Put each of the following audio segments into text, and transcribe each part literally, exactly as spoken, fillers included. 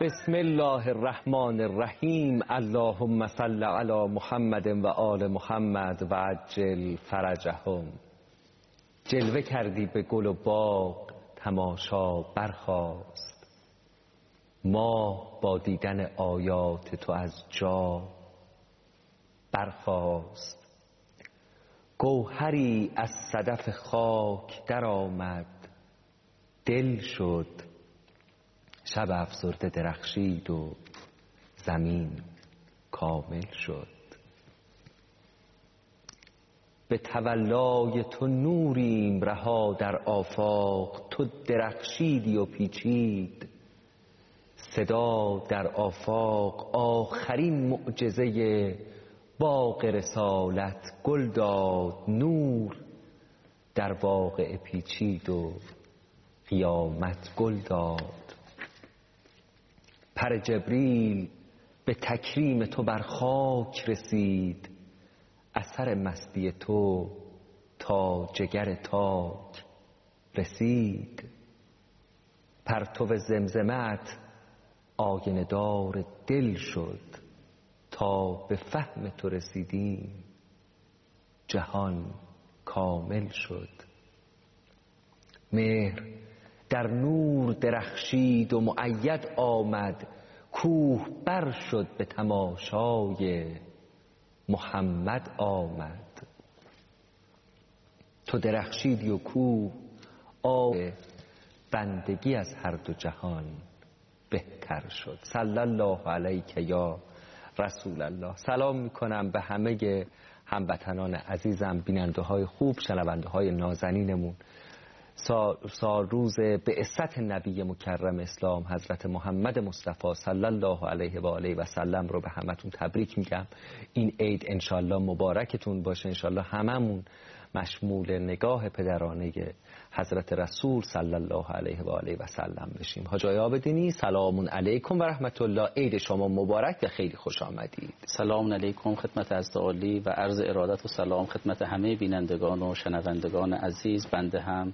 بسم الله الرحمن الرحیم. اللهم صل علی محمد و آل محمد و عجل فرجهم. جلوه کردی به گل و باغ، تماشا برخاست. ما با دیدن آیات تو از جا برخاست. گوهری از صدف خاک در آمد، دل شد. شب افسرده درخشید و زمین کامل شد. به تولای تو نوریم رها در آفاق، تو درخشیدی و پیچید. صدا در آفاق آخرین معجزه باغ رسالت گل داد. نور در واقع پیچید و قیامت گل داد. پر جبریل به تکریم تو بر خاک رسید. اثر مستی تو تا جگر تاک رسید. پرتو زمزمت آینه دار دل شد. تا به فهم تو رسیدیم جهان کامل شد. مهر در نور درخشید و مؤید آمد. کوه بر شد به تماشای محمد آمد. تو درخشیدی و کوه آب بندگی از هر دو جهان بهتر شد. صلی الله علیک یا رسول الله. سلام میکنم به همه هموطنان عزیزم، بیننده های خوب، شنونده های نازنینمون. سال, سال روز بعثت نبی مکرم اسلام حضرت محمد مصطفی صلی الله علیه و آله و سلم رو به همتون تبریک میگم. این عید انشالله مبارکتون باشه. انشالله هممون مشمول نگاه پدرانه حضرت رسول صلی الله علیه و آله و سلم بشیم. حاج آقای عابدینی سلام علیکم و رحمت الله. عید شما مبارک و خیلی خوش آمدید. سلام علیکم خدمت حضرت عالی و عرض ارادت و سلام خدمت همه بینندگان و شنوندگان عزیز. بنده هم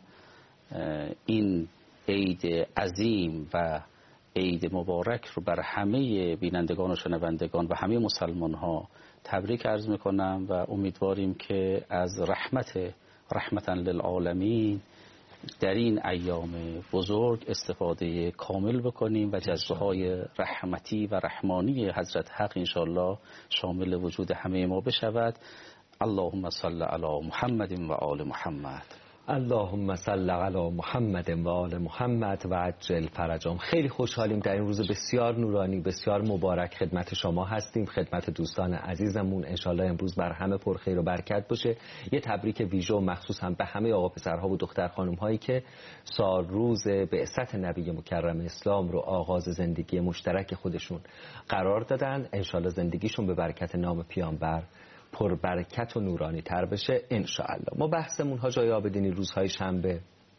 این عید عظیم و عید مبارک رو بر همه بینندگان و شنوندگان و همه مسلمان ها تبریک عرض میکنم و امیدواریم که از رحمت رحمتا للعالمین در این ایام بزرگ استفاده کامل بکنیم و جذبه های رحمتی و رحمانی حضرت حق انشالله شامل وجود همه ما بشود. اللهم صل علی محمد و آل محمد. اللهم صل علی محمد و آل محمد و عجل فرجهم. خیلی خوشحالیم در این روز بسیار نورانی، بسیار مبارک خدمت شما هستیم، خدمت دوستان عزیزمون. انشالله امروز بر همه پر خیر و برکت باشه. یه تبریک ویژه و مخصوص هم به همه آقا پسرها و دختر خانم هایی که سال روز بعثت نبی مکرم اسلام رو آغاز زندگی مشترک خودشون قرار دادن. انشالله زندگیشون به برکت نام پیامبر پر برکت و نورانی تر بشه انشاءالله. ما بحثمون حاج آقای عابدینی روزهای شنبه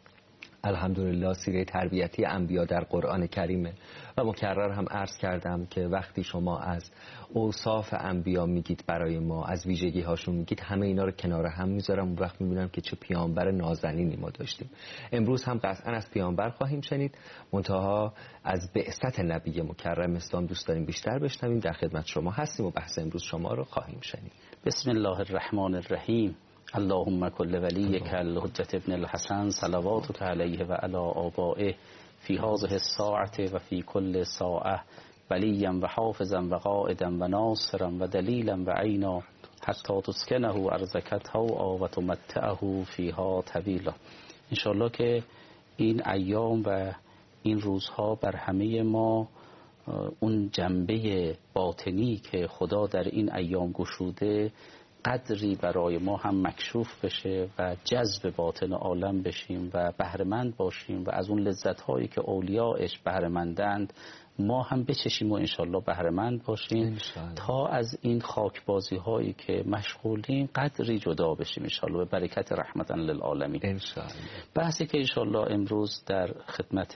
الحمدلله سیره تربیتی انبیا در قرآن کریمه و مکرر هم عرض کردم که وقتی شما از اوصاف انبیا میگید برای ما، از ویژگی هاشون میگید، همه اینا رو کنار هم میذارم اون وقت میبینم که چه پیامبر نازنینی ما داشتیم. امروز هم قطعا از پیامبر خواهیم شنید، منتها از بعثت نبی مکرم اسلام دوست داریم بیشتر بشنویم. در خدمت شما هستیم و بحث امروز شما رو خواهیم شنید. بسم الله الرحمن الرحیم. اللهم کل ولیک الحجة ابن الحسن صلواتک علیه و علی آبائه فی هذه الساعة و فی کل ساعة ولیا و حافظا و قائدا و ناصرا و دلیلا و عینا حتی تسکنه ارضک طوعا و تمتعه فیها طویلا. انشاءالله که این ایام و این روزها بر همه ما اون جنبه باطنی که خدا در این ایام گشوده قدری برای ما هم مکشوف بشه و جذب باطن عالم بشیم و بهره‌مند باشیم و از اون لذت‌هایی که اولیاءش بهره‌مندند ما هم بچشیم و انشالله بهره‌مند باشیم انشالله. تا از این خاکبازی هایی که مشغولیم قدری جدا بشیم انشالله به برکت رحمتا للعالمین انشالله. بحثی که انشالله امروز در خدمت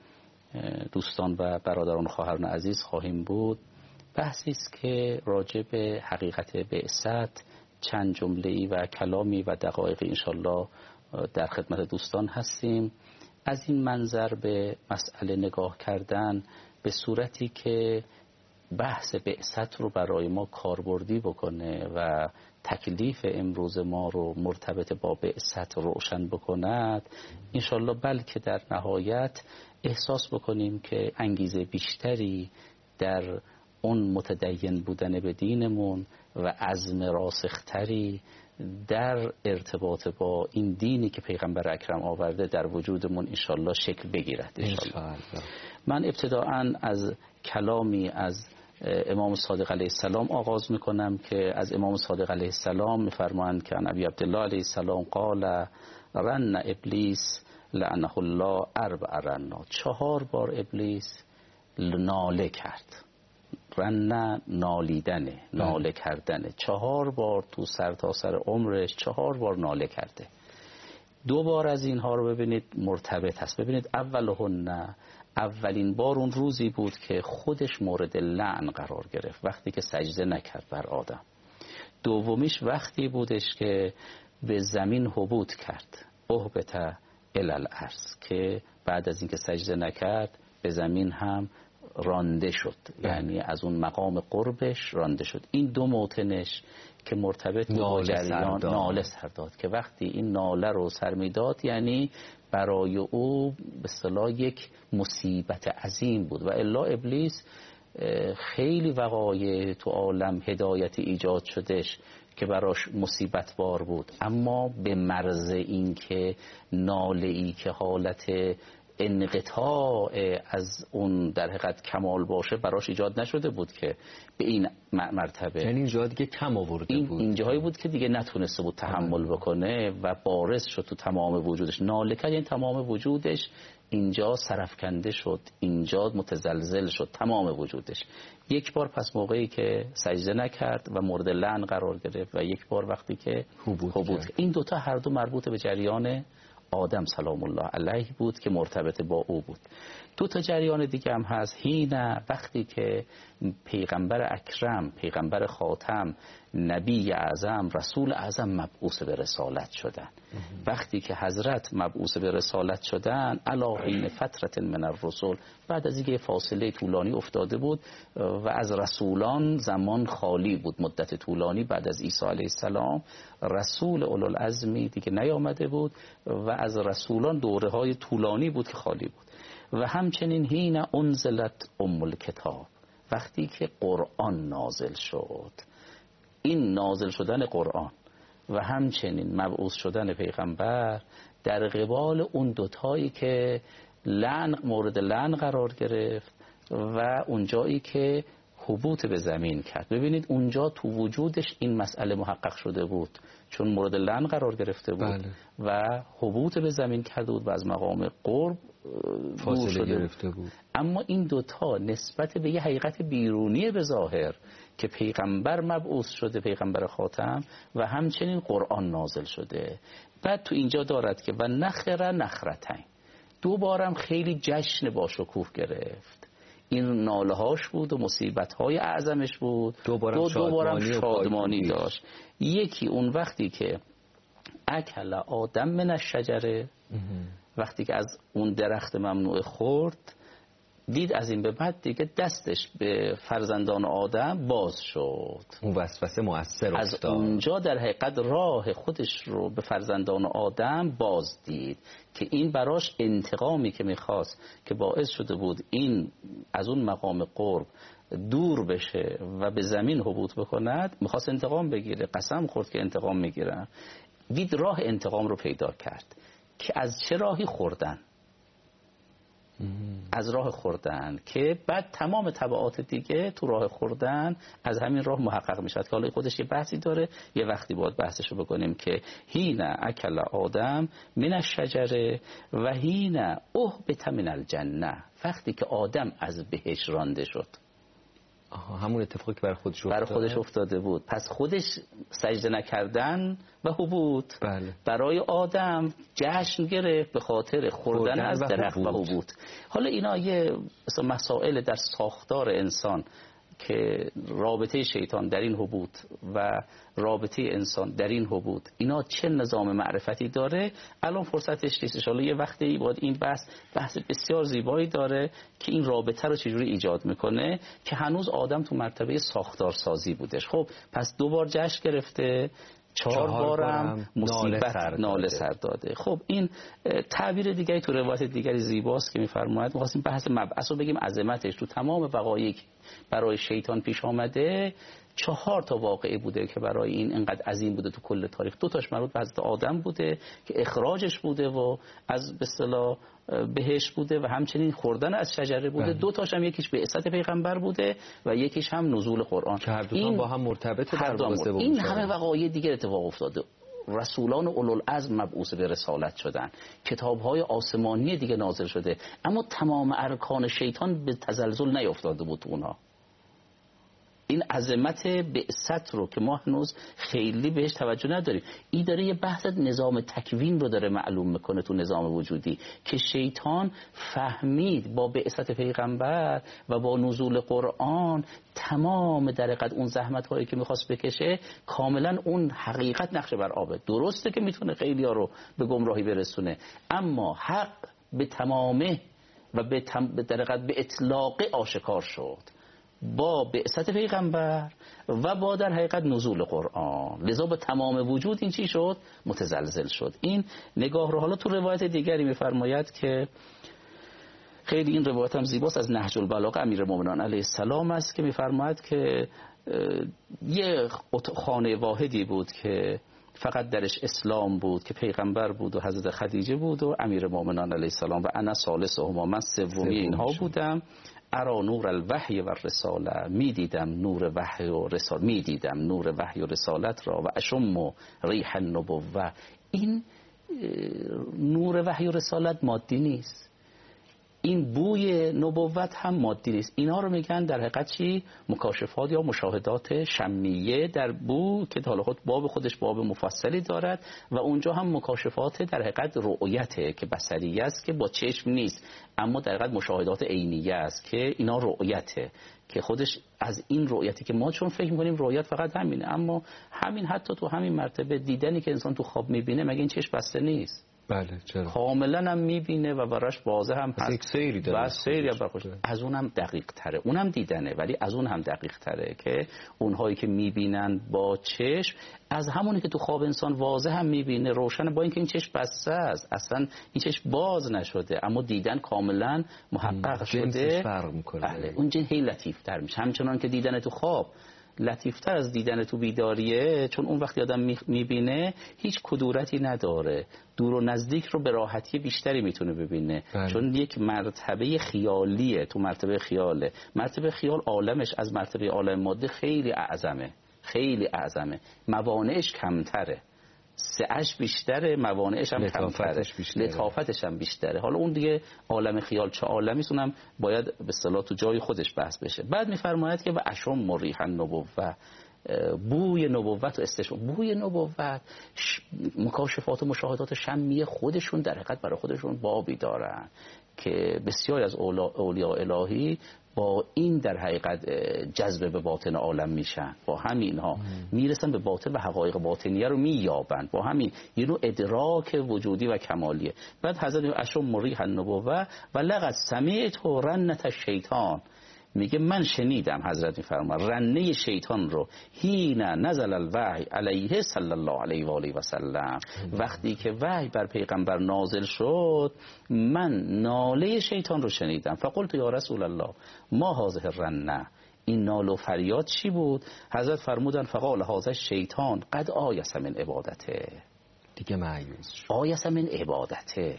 دوستان و برادران و خواهران عزیز خواهیم بود بحثی است که راجع به حقیقت بعثت چند جمله‌ای و کلامی و دقایقی انشالله در خدمت دوستان هستیم. از این منظر به مسئله نگاه کردن به صورتی که بحث بعثت رو برای ما کاربردی بکنه و تکلیف امروز ما رو مرتبط با بعثت روشن بکند، انشالله بلکه در نهایت احساس بکنیم که انگیزه بیشتری در اون متدین بودن به دینمون و عزم راسختری در ارتباط با این دینی که پیغمبر اکرم آورده در وجودمون انشالله شکل بگیرد انشالله. من ابتداعاً از کلامی از امام صادق علیه السلام آغاز میکنم که از امام صادق علیه السلام میفرمایند که ان ابی عبدالله علیه السلام قال رن ابلیس لعنه الله اربع رنات. چهار بار ابلیس ناله کرد. رن نالیدنه، ناله کردنه. چهار بار تو سر تا سر عمرش چهار بار ناله کرده. دو بار از اینها رو ببینید مرتبط هست. ببینید اولهن، اولین بار اون روزی بود که خودش مورد لعن قرار گرفت، وقتی که سجده نکرد بر آدم. دومیش وقتی بودش که به زمین هبوط کرد، اهبط الی الارض، که بعد از اینکه سجده نکرد به زمین هم رانده شد، یعنی از اون مقام قربش رانده شد. این دو موطنش که مرتبط با جریان ناله سر داد، که وقتی این ناله رو سر میداد یعنی برای او به اصطلاح یک مصیبت عظیم بود. و الا ابلیس خیلی وقایع تو عالم هدایتی ایجاد شدش که براش مصیبت بار بود، اما به مرز این که ناله ای که حالت انقطاع از اون در حقیقت کمال باشه براش ایجاد نشده بود که به این مرتبه، یعنی اینجا دیگه کم آورده این بود، این جایی بود که دیگه نتونسته بود تحمل بکنه و بارز شد تو تمام وجودش. ناله کرد، یعنی تمام وجودش اینجا سرفکنده شد، اینجا متزلزل شد تمام وجودش. یک بار پس موقعی که سجده نکرد و مورد لعن قرار گرفت و یک بار وقتی که هبوط. این دوتا هر دو مربوط به جریان آدم سلام الله علیه بود که مرتبط با او بود. دو تا جریان دیگه هم هست. هینا، وقتی که پیغمبر اکرم، پیغمبر خاتم، نبی اعظم، رسول اعظم مبعوث به رسالت شدن، وقتی که حضرت مبعوث به رسالت شدن علی حین فترة من الرسل، بعد از اینکه فاصله طولانی افتاده بود و از رسولان زمان خالی بود مدت طولانی، بعد از عیسی علیه السلام رسول اولوالعزمی دیگه نیامده بود و از رسولان دوره های طولانی بود که خالی بود. و همچنین حین انزلت ام الکتاب، وقتی که قرآن نازل شد، این نازل شدن قرآن و همچنین مبعوث شدن پیغمبر در قبال اون دوتایی که لعن مورد لعن قرار گرفت و اونجایی که هبوط به زمین کرد. ببینید اونجا تو وجودش این مسئله محقق شده بود، چون مورد لعن قرار گرفته بود بله. و هبوط به زمین کرده بود و از مقام قرب فاصله گرفته بود. اما این دوتا نسبت به یه حقیقت بیرونی به ظاهر که پیغمبر مبعوث شده، پیغمبر خاتم، و همچنین قرآن نازل شده. بعد تو اینجا دارد که و نخره نخرتین، دو بارم خیلی جشن با شکوه گرفت. این ناله هاش بود و مصیبت های اعظمش بود، دو بارم دو, شادمانی, دو بارم شادمانی و داشت. یکی اون وقتی که اکل آدم من الشجره، وقتی که از اون درخت ممنوع خورد، دید از این به بعد دیگه دستش به فرزندان آدم باز شد، اون وسوسه مؤثر افتاد. از اونجا در حقیقت راه خودش رو به فرزندان آدم باز دید که این براش انتقامی که میخواست که باعث شده بود این از اون مقام قرب دور بشه و به زمین هبوط بکند، میخواست انتقام بگیره، قسم خورد که انتقام میگیرم. دید راه انتقام رو پیدا کرد که از چه راهی خوردن، از راه خوردن، که بعد تمام تبعات دیگه تو راه خوردن از همین راه محقق میشد که حالا خودش یه بحثی داره، یه وقتی باید بحثشو بکنیم که هین اکل آدم من الشجره و هین اهبط من الجنه، وقتی که آدم از بهشت رانده شد. آها، همون اتفاقی که برای خودش برای خودش افتاده بود. پس خودش سجده نکردن و هبوط، بله. برای آدم جشن گرفت به خاطر خوردن از درخت و هبوط. حالا اینا یه مسائل در ساختار انسان که رابطه شیطان در این حبوط و رابطه انسان در این حبوط اینا چه نظام معرفتی داره الان فرصتش نیست. ان شاء الله یه وقتی باید این بحث بحث بسیار زیبایی داره که این رابطه رو چجوری ایجاد میکنه که هنوز آدم تو مرتبه ساختارسازی بودش. خب پس دو بار جشن گرفته، چهار بارم مصیبت ناله سر داده. خب این تعبیر دیگری تو روایت دیگری زیباست که میفرماید می‌خواستیم بحث مبعث رو بگیم عظمتش تو تمام وقایعی برای شیطان پیش آمده. چهار تا واقعه بوده که برای این انقدر عظیم بوده تو کل تاریخ. دو تاش مربوط به حضرت آدم بوده که اخراجش بوده و از به اصطلاح بهشت بوده و همچنین خوردن از شجره بوده. دو تاش هم یکیش بعثت پیغمبر بوده و یکیش هم نزول قرآن که هر دو تا با هم مرتبطه. در واقع این همه وقایع دیگه اتفاق افتاده. رسولان اولوالعزم مبعوث به رسالت شدن، کتاب‌های آسمانی دیگه نازل شده، اما تمام ارکان شیطان به تزلزل نیفتاده بود تو اونها. این عظمت بعثت رو که ما هنوز خیلی بهش توجه نداریم. این داره یه بحث نظام تکوین رو داره معلوم میکنه تو نظام وجودی که شیطان فهمید با بعثت پیغمبر و با نزول قرآن تمام در حقیقت اون زحمت هایی که میخواست بکشه کاملا اون حقیقت نقش بر آبه. درسته که میتونه خیلی ها رو به گمراهی برسونه، اما حق به تمامه و به تم... در حقیقت به اطلاق آشکار شد با بعثت پیغمبر و با در حقیقت نزول قرآن. لذا به تمام وجود این چی شد؟ متزلزل شد. این نگاه رو حالا تو روایت دیگری میفرماید که خیلی این روایت هم زیباست از نهج البلاغه امیرالمومنین علیه السلام است که میفرماید که یه خانه واحدی بود که فقط درش اسلام بود که پیغمبر بود و حضرت خدیجه بود و امیرالمومنین علیه السلام و انا ثالثهما، من سومی اینها بودم. ارا نور الوحی و رساله، می دیدم نور وحی و رسالت، می دیدم نور وحی و رسالت را و اشم ریح النبوه. این نور وحی و رسالت مادی نیست، این بوی نبوت هم مادی نیست. اینا رو میگن در حقیقت چی؟ مکاشفات یا مشاهدات شمیه در بو که حالا خود باب خودش باب مفصلی دارد و اونجا هم مکاشفات در حقیقت رؤیته که بصری است که با چشم نیست، اما در حقیقت مشاهدات عینیه است که اینا رؤیته که خودش از این رؤیتی که ما چون فکر می‌کنیم رؤیت فقط همینه، اما همین حتی تو همین مرتبه دیدنی که انسان تو خواب می‌بینه مگه این چشم بسته نیست؟ بله چرا؟ کاملا هم میبینه و براش واضح هم هست. یک سیری داره. سیری هم از اونم دقیق تره. اونم دیدنه ولی از اون هم دقیق تره که اونهایی که میبینن با چشم از همونی که تو خواب انسان واضح هم میبینه روشن، با اینکه این چشم بسته است اصلا این چشم باز نشده اما دیدن کاملا محقق شده. فرق میکنه. بله اون جن هی لطیف تر میشه. همچنان که دیدن تو خواب لطیفتر از دیدن تو بیداریه، چون اون وقتی آدم میبینه هیچ کدورتی نداره، دور و نزدیک رو به راحتی بیشتری میتونه ببینه. بله. چون یک مرتبه خیالیه، تو مرتبه خیاله. مرتبه خیال عالمش از مرتبه عالم ماده خیلی اعظمه، خیلی اعظمه، موانعش کمتره، سعش بیشتره، موانعش هم کمتره، لطافتش هم بیشتره. حالا اون دیگه عالم خیال چه عالمی است اونم باید به اصطلاح تو جای خودش بحث بشه. بعد میفرماید که و اشم ریح النبوه، بوی نبوت و استشفا. بوی نبوت مکاشفات و مشاهدات شمیه خودشون در حقیقت برای خودشون بابی دارن که بسیاری از اولیاء الهی با این در حقیقت جذب به باطن عالم میشن، با همین ها میرسن به باطن و حقایق باطنیه رو مییابن، با همین یه نوع ادراک وجودی و کمالیه. بعد حضرت اشم ریح النبوه و لقد سمعت رنة الشیطان، میگه من شنیدم، حضرت میفرما رنه شیطان رو حین نزل الوحی علیه صلی الله علیه و آله و سلم، وقتی که وحی بر پیغمبر نازل شد من ناله شیطان رو شنیدم. فقلت یا رسول الله ما هذه الرنه، این نال و فریاد چی بود؟ حضرت فرمودن فقال هذا شیطان قد آیس من عبادته، دیگه مایوس شد، آیس من عبادته،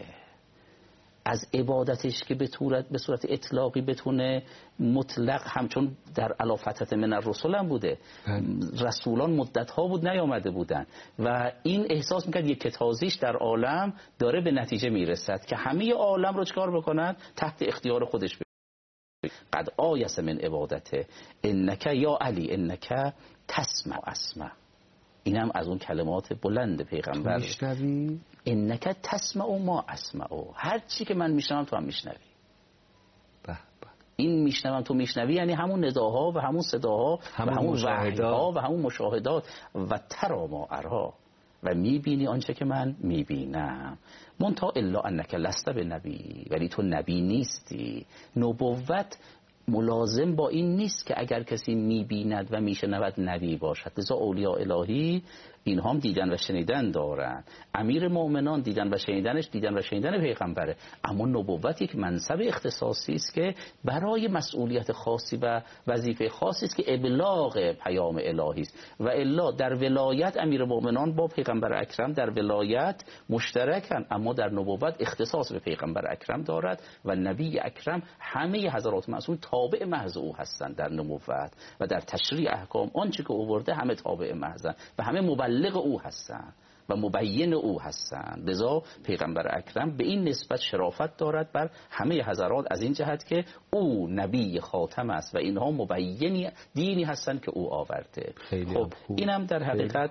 از عبادتش که به صورت به صورت اطلاقی بتونه مطلق، همچون در الافتت من الرسل هم بوده، رسولان مدت ها بود نیامده بودن و این احساس میکرد یک کتازیش در عالم داره به نتیجه میرسد که همه عالم رو چکار بکنن؟ تحت اختیار خودش بکنن. قد آیس من عبادته انک یا علی انک تسمع اسمع. این هم از اون کلمات بلند پیغمبر، میشنوی؟ انک تسمع و ما اسمع، هر چی که من میشنوم تو هم میشنوی. به به. این میشنوم تو میشنوی یعنی همون نداها و همون صداها همون و همون مشاهدات وحی‌ها و همون مشاهدات و ترا ما ارها و میبینی آنچه که من میبینم. منتها الا انک لست بنبی، ولی تو نبی نیستی. نبوت ملازم با این نیست که اگر کسی میبیند و میشنود نبی باشد. لذا اولیاء الهی این هم دیدن و شنیدن دارن. امیر مؤمنان دیدن و شنیدنش دیدن و شنیدن پیغمبره، اما نبوت یک منصب اختصاصی است که برای مسئولیت خاصی و وظیفه خاصی است که ابلاغ پیام الهی است. و الا در ولایت امیر مؤمنان با پیغمبر اکرم در ولایت مشترکن، اما در نبوت اختصاص به پیغمبر اکرم دارد و نبی اکرم همه حضرات معصوم تابع محض او هستند در نبوت و در تشریع احکام. آنچه که آورده همه تابع محضن و همه مبلغ او هستند و مبین او هستند. لذا پیغمبر اکرم به این نسبت شرافت دارد بر همه حضرات از این جهت که او نبی خاتم است و اینها مبینی دینی هستند که او آورده. خب اینم در حقیقت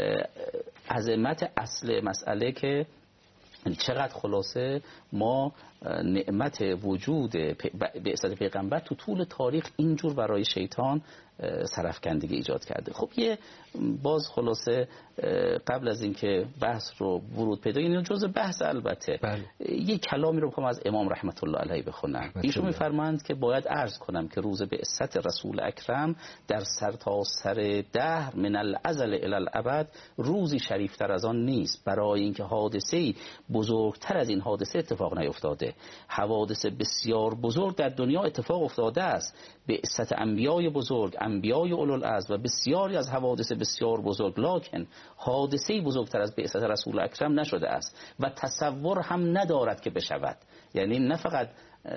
عظمت اصل مسئله که چقدر خلاصه ما نعمت وجود بعثت پیغمبر تو طول تاریخ اینجور برای شیطان سرفکندگی ایجاد کرده. خب یه باز خلاصه قبل از اینکه بحث رو ورود پیدا کنیم، جزء بحث البته بله. یه کلامی رو بخوام از امام رحمت الله علیه بخونم. ایشون میفرمایند که باید عرض کنم که روز بعثت رسول اکرم در سرتاسر دهر من الازل الی الابد روزی شریفتر از آن نیست، برای اینکه حادثه‌ای بزرگتر از این حادثه اتفاق نیفتاده. حوادث بسیار بزرگ در دنیا اتفاق افتاده است، بعثت انبیای بزرگ، انبیای اولوالعزم و بسیاری از حوادث بسیار بزرگ، لکن حادثه‌ای بزرگتر از بعثت رسول اکرم نشده است و تصور هم ندارد که بشود. یعنی نه فقط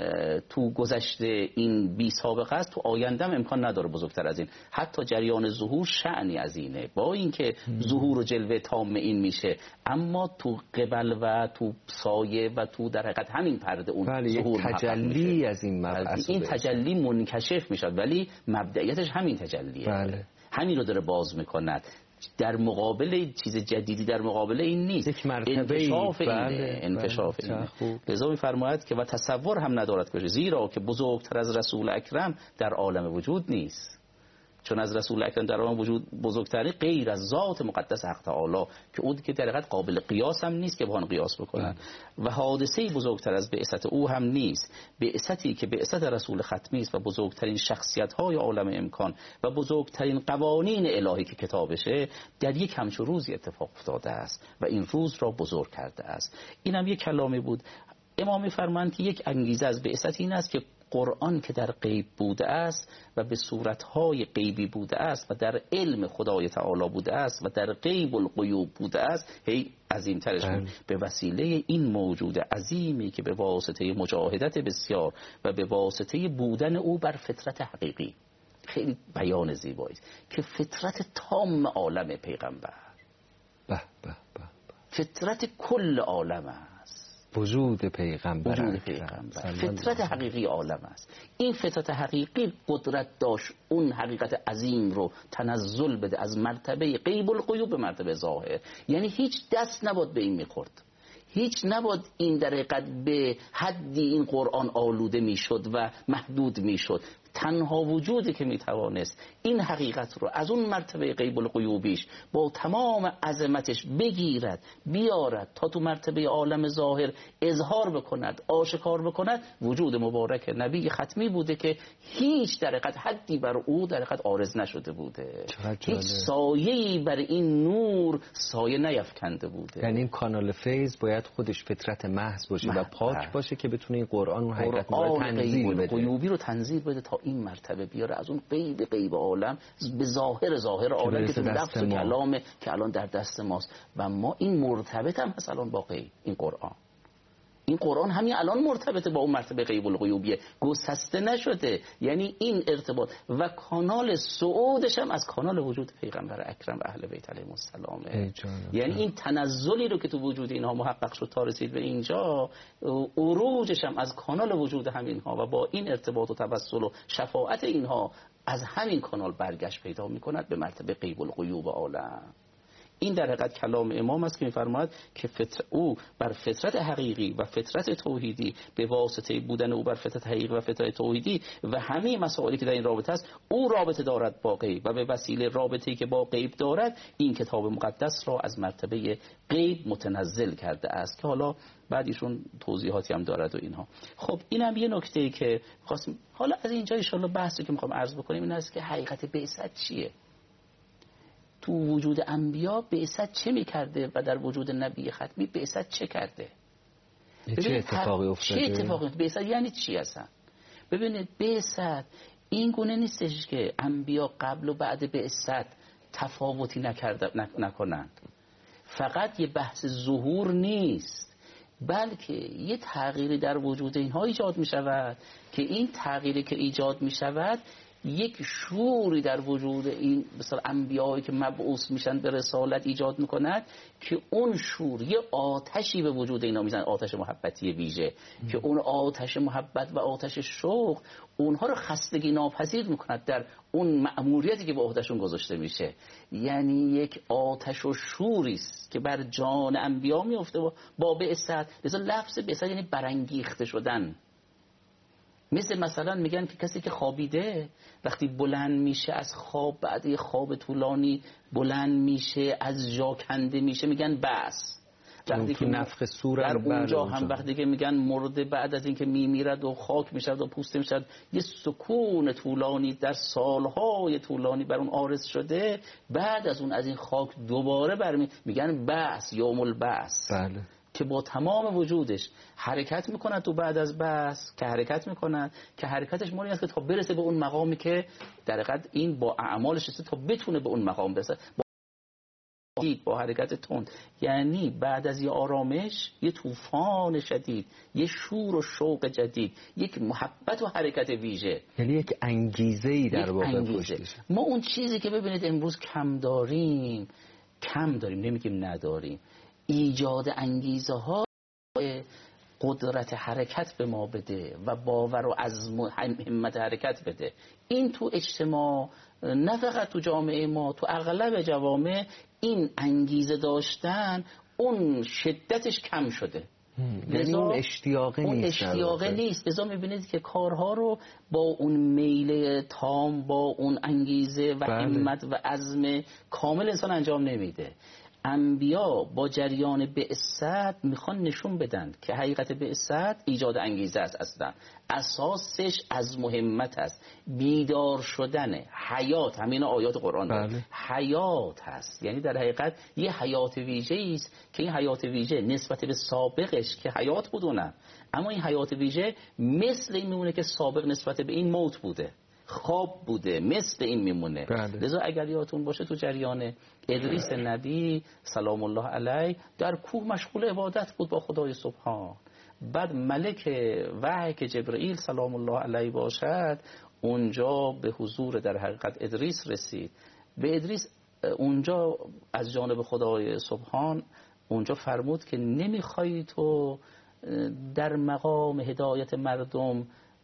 تو گذشته این بی سابقه است، تو آینده هم امکان نداره بزرگتر از این. حتی جریان ظهور شأنی از اینه، با اینکه ظهور و جلوه تام این میشه، اما تو قبل و تو سایه و تو در حقیقت همین پرده اون بله ظهور تجلی از این مبعث، این تجلی منکشف میشد، ولی مبدئیتش همین تجلیه. بله. همین رو داره باز میکند. در مقابل چیز جدیدی در مقابل این نیست، یک مرتبه انکشاف بله، اینه انکشاف بله، اینه. لذا می‌فرماید که و تصور هم ندارد که زیرا که بزرگتر از رسول اکرم در عالم وجود نیست. چون از رسول اکرم در عالم وجود بزرگتری غیر از ذات مقدس حق تعالی که اون که در حقیقت قابل قیاس هم نیست که بخوان قیاس بکنن و حادثه‌ای بزرگتر از بعثت او هم نیست. بعثتی که بعثت رسول ختمی است و بزرگترین شخصیت‌های عالم امکان و بزرگترین قوانین الهی که کتابشه در یک همچون روزی اتفاق افتاده است و این روز را بزرگ کرده است. اینم یک کلامی بود. امام می‌فرمایند که یک انگیزه از بعثت این است که قرآن که در غیب بوده است و به صورتهای غیبی بوده است و در علم خدای تعالی بوده است و در غیب الغیوب بوده است، هی عظیم‌ترش به وسیله این موجود عظیمی که به واسطه مجاهدت بسیار و به واسطه بودن او بر فطرت حقیقی، خیلی بیان زیبایی که فطرت تام عالم پیغمبر به به به فطرت کل عالم است، وجود پیغمبر وجود پیغمبر فطرت حقیقی عالم است. این فطرت حقیقی قدرت داشت اون حقیقت عظیم رو تنزل بده از مرتبه غیب الغیوب به مرتبه ظاهر. یعنی هیچ دست نباد به این میخورد، هیچ نباد این در حقیقت به حدی این قرآن آلوده میشد و محدود میشد. تنها وجودی که میتوانست این حقیقت رو از اون مرتبه غیب الغیوبیش با تمام عظمتش بگیرد بیارد تا تو مرتبه عالم ظاهر اظهار بکند، آشکار بکند، وجود مبارک نبی ختمی بوده که هیچ در حقیقت حدی بر او در حقیقت عارض نشده بوده، هیچ سایه‌ای بر این نور سایه نیفکنده بوده. یعنی این کانال فیض باید خودش فطرت محض باشه و پاک باشه که بتونه این قرآن اون حقیقت رو تنزیل بده، غیوبی رو تنزیل بده تا این مرتبه بیاره از اون غیب غیب عالم به ظاهر ظاهر عالم که تو لفظ و کلامه که الان در دست ماست و ما این مرتبط هم هست الان با غیب. این قرآن این قرآن همین الان مرتبطه با اون مرتبه غیب الغیوبیه، گسسته نشده. یعنی این ارتباط و کانال صعودش هم از کانال وجود پیغمبر اکرم و اهل بیت علیهم السلام. یعنی این تنزلی رو که تو وجود اینها محقق شد تا رسید به اینجا، عروجش هم از کانال وجود همینها و با این ارتباط و توسل و شفاعت اینها از همین کانال برگشت پیدا میکند به مرتبه غیب الغیوب عالم. این در حقیقت کلام امام است که می‌فرماید که فطر او بر فطرت حقیقی و فطرت توحیدی به واسطه بودن او بر فطرت حقیقی و فطرت توحیدی و همه مسائلی که در این رابطه است او رابطه دارد با غیب و به وسیله رابطه‌ای که با غیب دارد این کتاب مقدس را از مرتبه غیب متنزل کرده است که حالا بعد ایشون توضیحاتی هم دارد و اینها. خب اینم یه نکته‌ای که خواستم حالا از اینجا ان شاءالله بحثی که می‌خوام عرض بکنیم این است که حقیقت بعثت چیه؟ تو وجود انبیا بعثت چه می‌کرده و در وجود نبی ختمی بعثت چه کرده؟ چه اتفاقی افتاده؟ چه اتفاقی بعثت یعنی چی اصلا؟ ببینید بعثت این گونه نیستش که انبیا قبل و بعد بعثت تفاوتی نکرده نکنند. فقط یه بحث ظهور نیست، بلکه یه تغییری در وجود اینها ایجاد می شود که این تغییری که ایجاد می شود یک شوری در وجود این مثلا انبیایی که مبعوث میشن به رسالت ایجاد میکند که اون شور یه آتشی به وجود اینا میزنه، آتش محبتی ویژه م. که اون آتش محبت و آتش شوق اونها رو خستگی ناپذیر میکند در اون مأموریتی که به عهدهشون گذاشته میشه. یعنی یک آتش و شوری است که بر جان انبیا میفته با بعثت. مثلا لفظ بعثت یعنی برانگیخته شدن. مثل مثلا میگن که کسی که خوابیده وقتی بلند میشه از خواب، بعد یه خواب طولانی بلند میشه، از جا کنده میشه، میگن بس. وقتی که نفخ صور در اونجا هم وقتی که میگن مرده بعد از اینکه میمیرد و خاک میشد و پوسته میشد یه سکون طولانی در سالهای طولانی بر اون عارض شده، بعد از اون از این خاک دوباره برمی میگن بس، یوم البعث. بله. که با تمام وجودش حرکت میکند تو بعد از بس که حرکت میکند که حرکتش مونی است که تا برسه به اون مقامی که در حقیقت این با اعمالش است تا بتونه به اون مقام برسه با با حرکت تند. یعنی بعد از یه آرامش یه طوفان شدید، یه شور و شوق جدید، یک محبت و حرکت ویژه، یعنی یک انگیزه‌ای در واقع پشتش. ما اون چیزی که ببینید امروز کم داریم کم داریم نمیگیم نداریم، ایجاد انگیزه ها قدرت حرکت به ما بده و باور و عزم و همت حرکت بده. این تو اجتماع نه فقط تو جامعه ما، تو اغلب جوامع این انگیزه داشتن اون شدتش کم شده. یعنی اون اشتیاقه اون نیست. اون اشتیاقه نیست. لذا میبینید که کارها رو با اون میل تام، با اون انگیزه و همت و عزم کامل انسان انجام نمیده. انبیا با جریان بعثت میخوان نشون بدن که حقیقت بعثت ایجاد انگیزه است. اصلا اساسش از مهمت است، بیدار شدن حیات. همین آیات قرآن داره. بله. حیات هست، یعنی در حقیقت یه حیات ویژه است که این حیات ویژه نسبت به سابقش که حیات بودونه، اما این حیات ویژه مثل این میمونه که سابق نسبت به این موت بوده، خواب بوده، مثل این میمونه. بله. لذا اگر یادتون باشه تو جریان ادریس نبی سلام الله علیه در کوه مشغول عبادت بود با خدای سبحان. بعد ملک وحی که جبرئیل سلام الله علیه باشد اونجا به حضور در حقیقت ادریس رسید. به ادریس اونجا از جانب خدای سبحان اونجا فرمود که نمیخوای تو در مقام هدایت مردم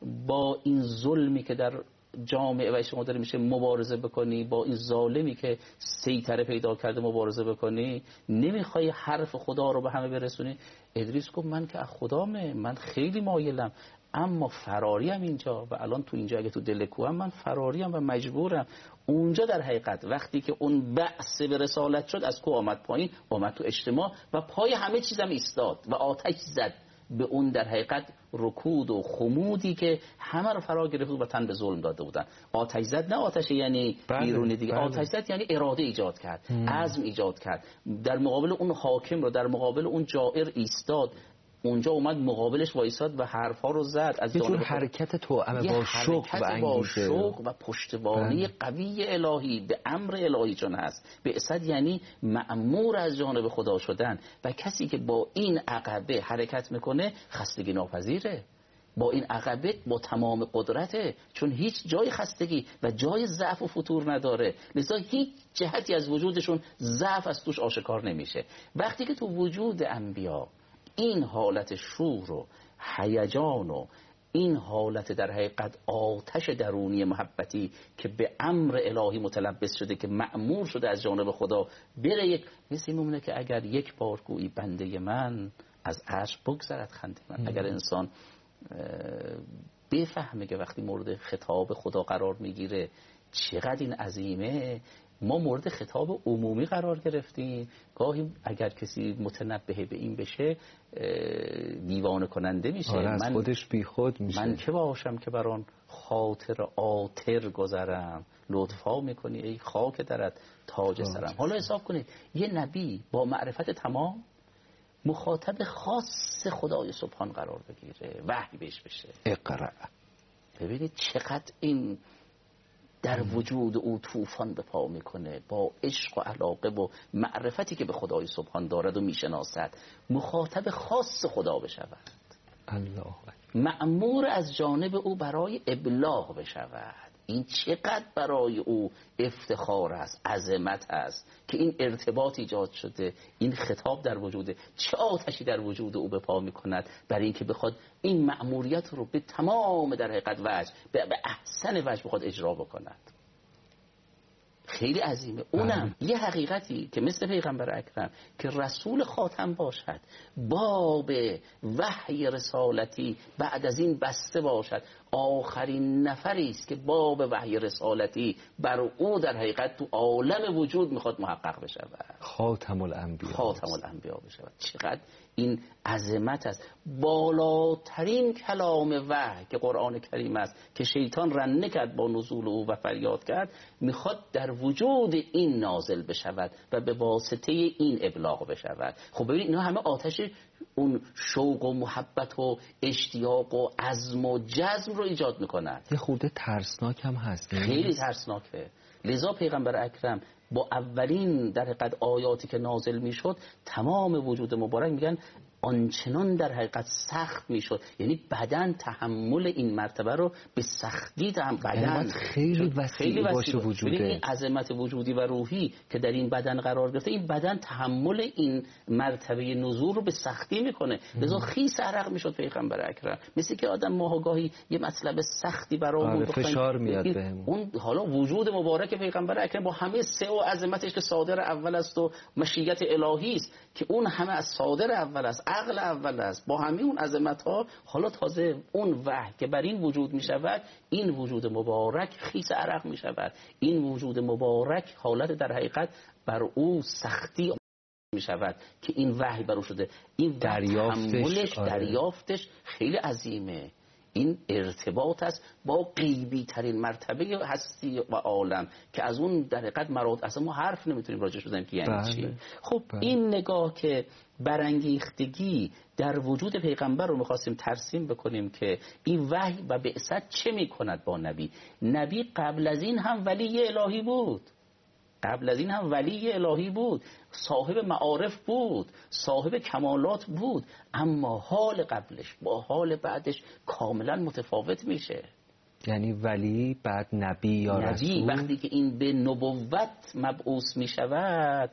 با این ظلمی که در جامعه و شما داره میشه مبارزه بکنی، با این ظالمی که سیطره پیدا کرده مبارزه بکنی، نمیخوای حرف خدا رو به همه برسونی. ادریس گفت من که از خدامه، من خیلی مایلم، اما فراریم اینجا و الان تو اینجا اگه تو دل کوهم من فراریم و مجبورم. اونجا در حقیقت وقتی که اون بعث به رسالت شد از کوه آمد پایین، آمد تو اجتماع و پای همه چیزم ایستاد و آتش زد به اون در حقیقت رکود و خمودی که همه رو فرا گرفت و تن به ظلم داده بودن. آتش زد نه آتش یعنی بیرونی دیگه، بله. آتش زد یعنی اراده ایجاد کرد، هم. عزم ایجاد کرد، در مقابل اون حاکم رو، در مقابل اون جائر ایستاد. اونجا اومد مقابلش وایساد و حرفا رو زد از جانب حرکت توأمه با شوق و انگیزه، با شوق و پشتیبانی قوی الهی به امر الهی چون هست. بعثت یعنی مأمور از جانب خدا شدن و کسی که با این عقبه حرکت میکنه خستگی ناپذیره. با این عقبه با تمام قدرته، چون هیچ جای خستگی و جای ضعف و فتور نداره، لذا هیچ جهتی از وجودشون ضعف از توش آشکار نمیشه. وقتی که تو وجود انبیا این حالت شور و هیجان و این حالت در حقیقت آتش درونی محبتی که به امر الهی متلبس شده، که مأمور شده از جانب خدا بره یک، مثل این میمونه که اگر یک بار گویی بنده من از عرش بگذرد خنده من. اگر انسان بفهمه که وقتی مورد خطاب خدا قرار میگیره چقدر این عظیمه، ما مورد خطاب عمومی قرار گرفتیم. گاهی اگر کسی متنبه به این بشه دیوانه کننده میشه. آره، از من خودش بی خود میشه. من که باشم که بران خاطر آتر گذرم، لطفا میکنی ای خاک درت تاج سرم. حالا حساب کنید یه نبی با معرفت تمام مخاطب خاص خدای سبحان قرار بگیره، وحی بهش بشه اقرأ. ببینید چقدر این در وجود او طوفان به پا میکنه، با عشق و علاقه و معرفتی که به خدای سبحان دارد و میشناسد مخاطب خاص خدا بشود، الله مأمور از جانب او برای ابلاغ بشود. این چقدر برای او افتخار است، عظمت است که این ارتباط ایجاد شده، این خطاب در وجوده. چه آتشی در وجود او به پا میکند برای اینکه بخواد این مأموریت رو به تمام در حقیقت وجه، به احسن وجه بخواد اجرا بکند. خیلی عظیمه. اونم یه حقیقتی که مثل پیغمبر اکرم که رسول خاتم باشد، باب وحی رسالتی بعد از این بسته باشد، آخرین نفری است که باب وحی رسالتی بر او در حقیقت تو عالم وجود میخواد محقق بشود، خاتم الانبیا خاتم الانبیا بشود. چقدر این عظمت است. بالاترین کلام وحی که قرآن کریم است که شیطان رنه کرد با نزول او و فریاد کرد، میخواد در وجود این نازل بشود و به واسطه این ابلاغ بشود. خب ببینید اینا همه آتش اون شوق و محبت و اشتیاق و عزم و جزم رو ایجاد میکند. یه خورده ترسناک هم هست، خیلی ترسناکه. لذا پیغمبر اکرم با اولین در حقیقت آیاتی که نازل میشد تمام وجود مبارک میگن آنچنان در حقیقت سخت میشد، یعنی بدن تحمل این مرتبه رو به سختی تحمل، بدن خیلی وسیع باشه وجوده. این عظمت وجودی و روحی که در این بدن قرار گرفته، این بدن تحمل این مرتبه نزول رو به سختی میکنه. لذا خیس عرق میشد پیغمبر اکرم، مثل که آدم ماهگاهی یه مطلب سختی برامون فشار میاد بهمون. اون حالا وجود مبارک پیغمبر اکرم با همه سه و عظمتش که صادر اول است و مشیت الهی است، که اون همه از صادر اول است، عقل اول است، با همه اون عظمت ها، حالا تازه اون وحی که بر این وجود می شود، این وجود مبارک خیس عرق می شود. این وجود مبارک حالت در حقیقت بر او سختی می شود که این وحی بر او شده. این دریافتش آره. دریافتش خیلی عظیمه. این ارتباط است با غیبی ترین مرتبه هستی و عالم که از اون در حقیقت مراد اصلا ما حرف نمیتونیم راجعش بزنیم که یعنی چی. خب بله. این نگاه که برانگیختگی در وجود پیغمبر رو می‌خواستیم ترسیم بکنیم که این وحی و بعثت چه می‌کند با نبی. نبی قبل از این هم ولی الهی بود، قبل از این هم ولی الهی بود، صاحب معارف بود، صاحب کمالات بود، اما حال قبلش با حال بعدش کاملا متفاوت میشه. یعنی ولی بعد نبی یا نبی رسول، وقتی که این به نبوت مبعوث می شود،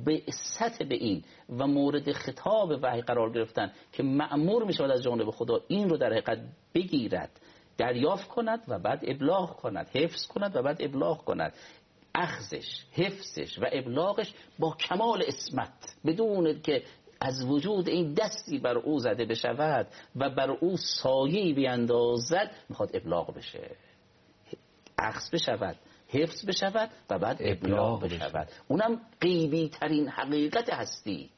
بعثت به این و مورد خطاب وحی قرار گرفتن که مأمور می شود از جانب خدا این رو در حقیقت بگیرد، دریافت کند و بعد ابلاغ کند، حفظ کند و بعد ابلاغ کند. اخذش، حفظش و ابلاغش با کمال عصمت، بدون که از وجود این دستی بر او زده بشود و بر او سایه‌ای بیندازد، میخواد ابلاغ بشه، اخذ بشود، حفظ بشود و بعد ابلاغ بشود. اونم غیبی ترین حقیقت هستی.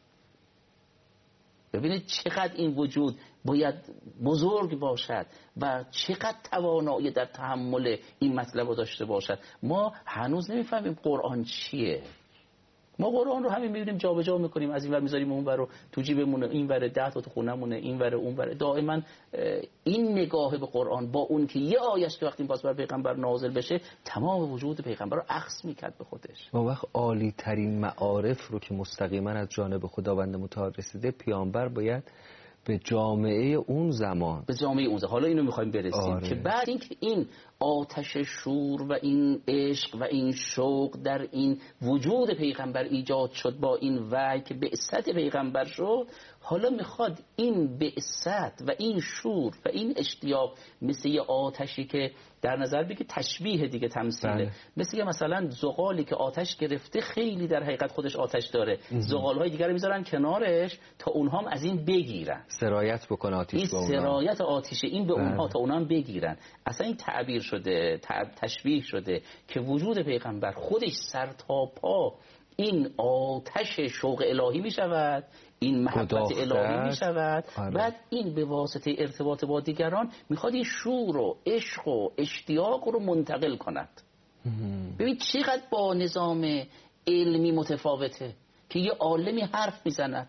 ببینید چقدر این وجود باید بزرگ باشد و چقدر توانایی در تحمل این مطلب رو داشته باشد. ما هنوز نمیفهمیم قرآن چیه. ما قرآن رو همین می‌بینیم جابجا می‌کنیم، از این ور می‌ذاریم اون ور رو تو جیبمونه، این ور ده تا تو خونمونه، این ور اون ور. دائما این نگاه به قرآن با اون که یه آیه‌اش که وقتی باز بر پیغمبر نازل بشه تمام وجود پیغمبر رو اخذ می‌کرد به خودش. و وقت عالی ترین معارف رو که مستقیما از جانب خداوند متعال رسیده، پیامبر باید به جامعه اون زمان، به جامعه اون زمان، حالا اینو می‌خوایم برسیم آره. که بعد اینکه این آتش شور و این عشق و این شوق در این وجود پیغمبر ایجاد شد با این وحی که بعثت پیغمبر شد، حالا میخواد این بعثت و این شور و این اشتیاق مثل یه آتشی که در نظر بگی تشبیه دیگه تمثیله، بله. مثل یه مثلا زغالی که آتش گرفته خیلی در حقیقت خودش آتش داره، زغالهای دیگر رو میذارن کنارش تا اونها هم از این بگیرن، سرایت بکنه آتش این به اونها، سرایت آتیشه این به بله. اونها تا اونها هم بگیرن. اصلا این تعبیر شده، تشبیه شده که وجود پیغمبر خودش سر تا پا این آتش شوق الهی می شود، این محبت الهی می شود، بعد این به واسطه ارتباط با دیگران میخواد این شور و عشق و اشتیاق رو منتقل کند. ببین چقدر با نظام علمی متفاوته که یه عالمی حرف میزند،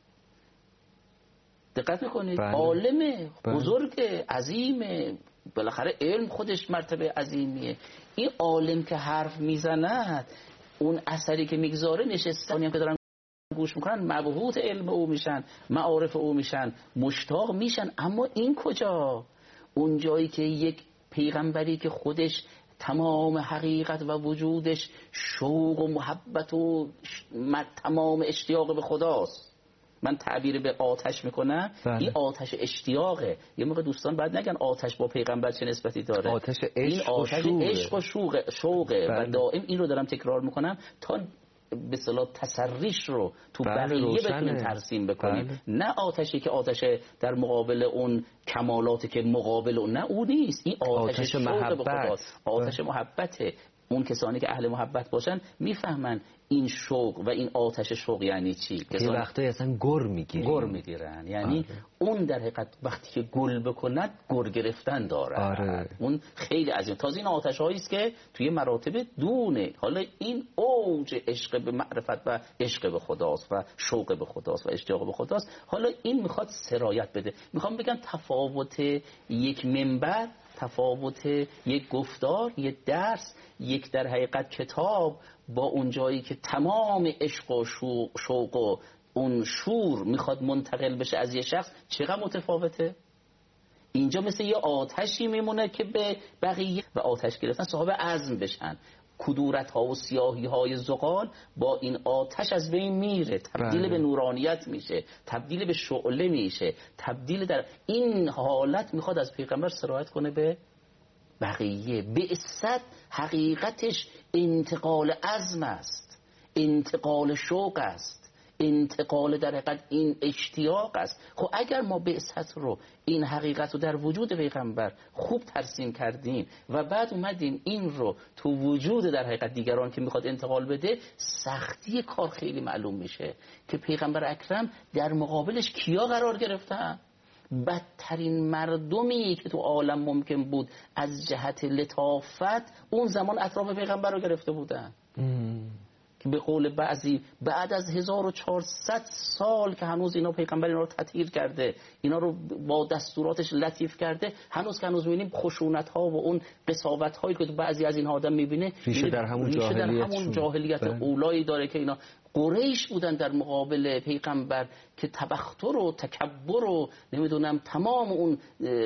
دقت میکنید؟ بله. عالم بزرگ عظیم، بالاخره علم خودش مرتبه عظیمیه، این عالم که حرف میزند اون اثری که میگذاره نشستانی هم که دارن گوش میکنن مبهوت علم او میشن، معارف او میشن، مشتاق میشن. اما این کجا؟ اون جایی که یک پیغمبری که خودش تمام حقیقت و وجودش شوق و محبت و تمام اشتیاق به خداست. من تعبیر به آتش میکنم، بله. این آتش اشتیاقه. یه موقع دوستان بعد نگن آتش با پیغمبر چه نسبتی داره، آتش عشق این آتش و عشق و شوقه, شوقه. بله. و دائم این رو دارم تکرار میکنم تا به اصطلاح تسریش رو تو بله بقیه بتونیم ترسیم بکنیم. بله. نه آتشی که آتش در مقابل اون کمالاتی که مقابل اون، نه اون نیست، این آتش, آتش شوق به خداست، آتش بله. محبته. اون کسانی که اهل محبت باشن میفهمن این شوق و این آتش شوق یعنی چی. یه وقتی اصلا گر میگیرن گر میگیرن یعنی آره. اون در حقیقت وقتی که گل بکند گر گرفتن داره. آره. اون خیلی عظیم. تازه این آتش هایی است که توی مراتب دونه. حالا این اوج عشق به معرفت و عشق به خداست و شوق به خداست و اشتیاق به خداست. حالا این میخواد سرایت بده. میخوام بگم تفاوت یک منبر، تفاوت یک گفتار، یک درس، یک در حقیقت کتاب با اون جایی که تمام عشق و شوق و اون شور میخواد منتقل بشه از یه شخص چقدر متفاوته. اینجا مثل یه آتشی میمونه که به بقیه و آتش گرفتن صاحب عزم بشن. کدورت ها و سیاهی های زغال با این آتش از بین میره، تبدیل بله. به نورانیت میشه، تبدیل به شعله میشه، تبدیل در این حالت میخواد از پیغمبر سرایت کنه به بقیه. بعثت حقیقتش انتقال عزم است، انتقال شوق است، انتقال در حقیقت این اشتیاق است. خب اگر ما بعثت رو، این حقیقت رو در وجود پیغمبر خوب ترسیم کردیم و بعد اومدیم این رو تو وجود در حقیقت دیگران که میخواد انتقال بده، سختی کار خیلی معلوم میشه که پیغمبر اکرم در مقابلش کیا قرار گرفتن؟ بدترین مردمی که تو عالم ممکن بود از جهت لطافت اون زمان اطراف پیغمبر رو گرفته بودن. که به قول بعضی بعد از هزار و چهارصد سال که هنوز اینا پیغمبر اینا رو تطهیر کرده، اینا رو با دستوراتش لطیف کرده، هنوز که هنوز می‌بینیم خشونت ها و اون قساوت هایی که بعضی از این آدم می‌بینه ریشه در همون ریشه جاهلیت, در همون جاهلیت اولایی داره که اینا قریش بودن در مقابل پیغمبر که تبختر و تکبر و نمیدونم تمام اون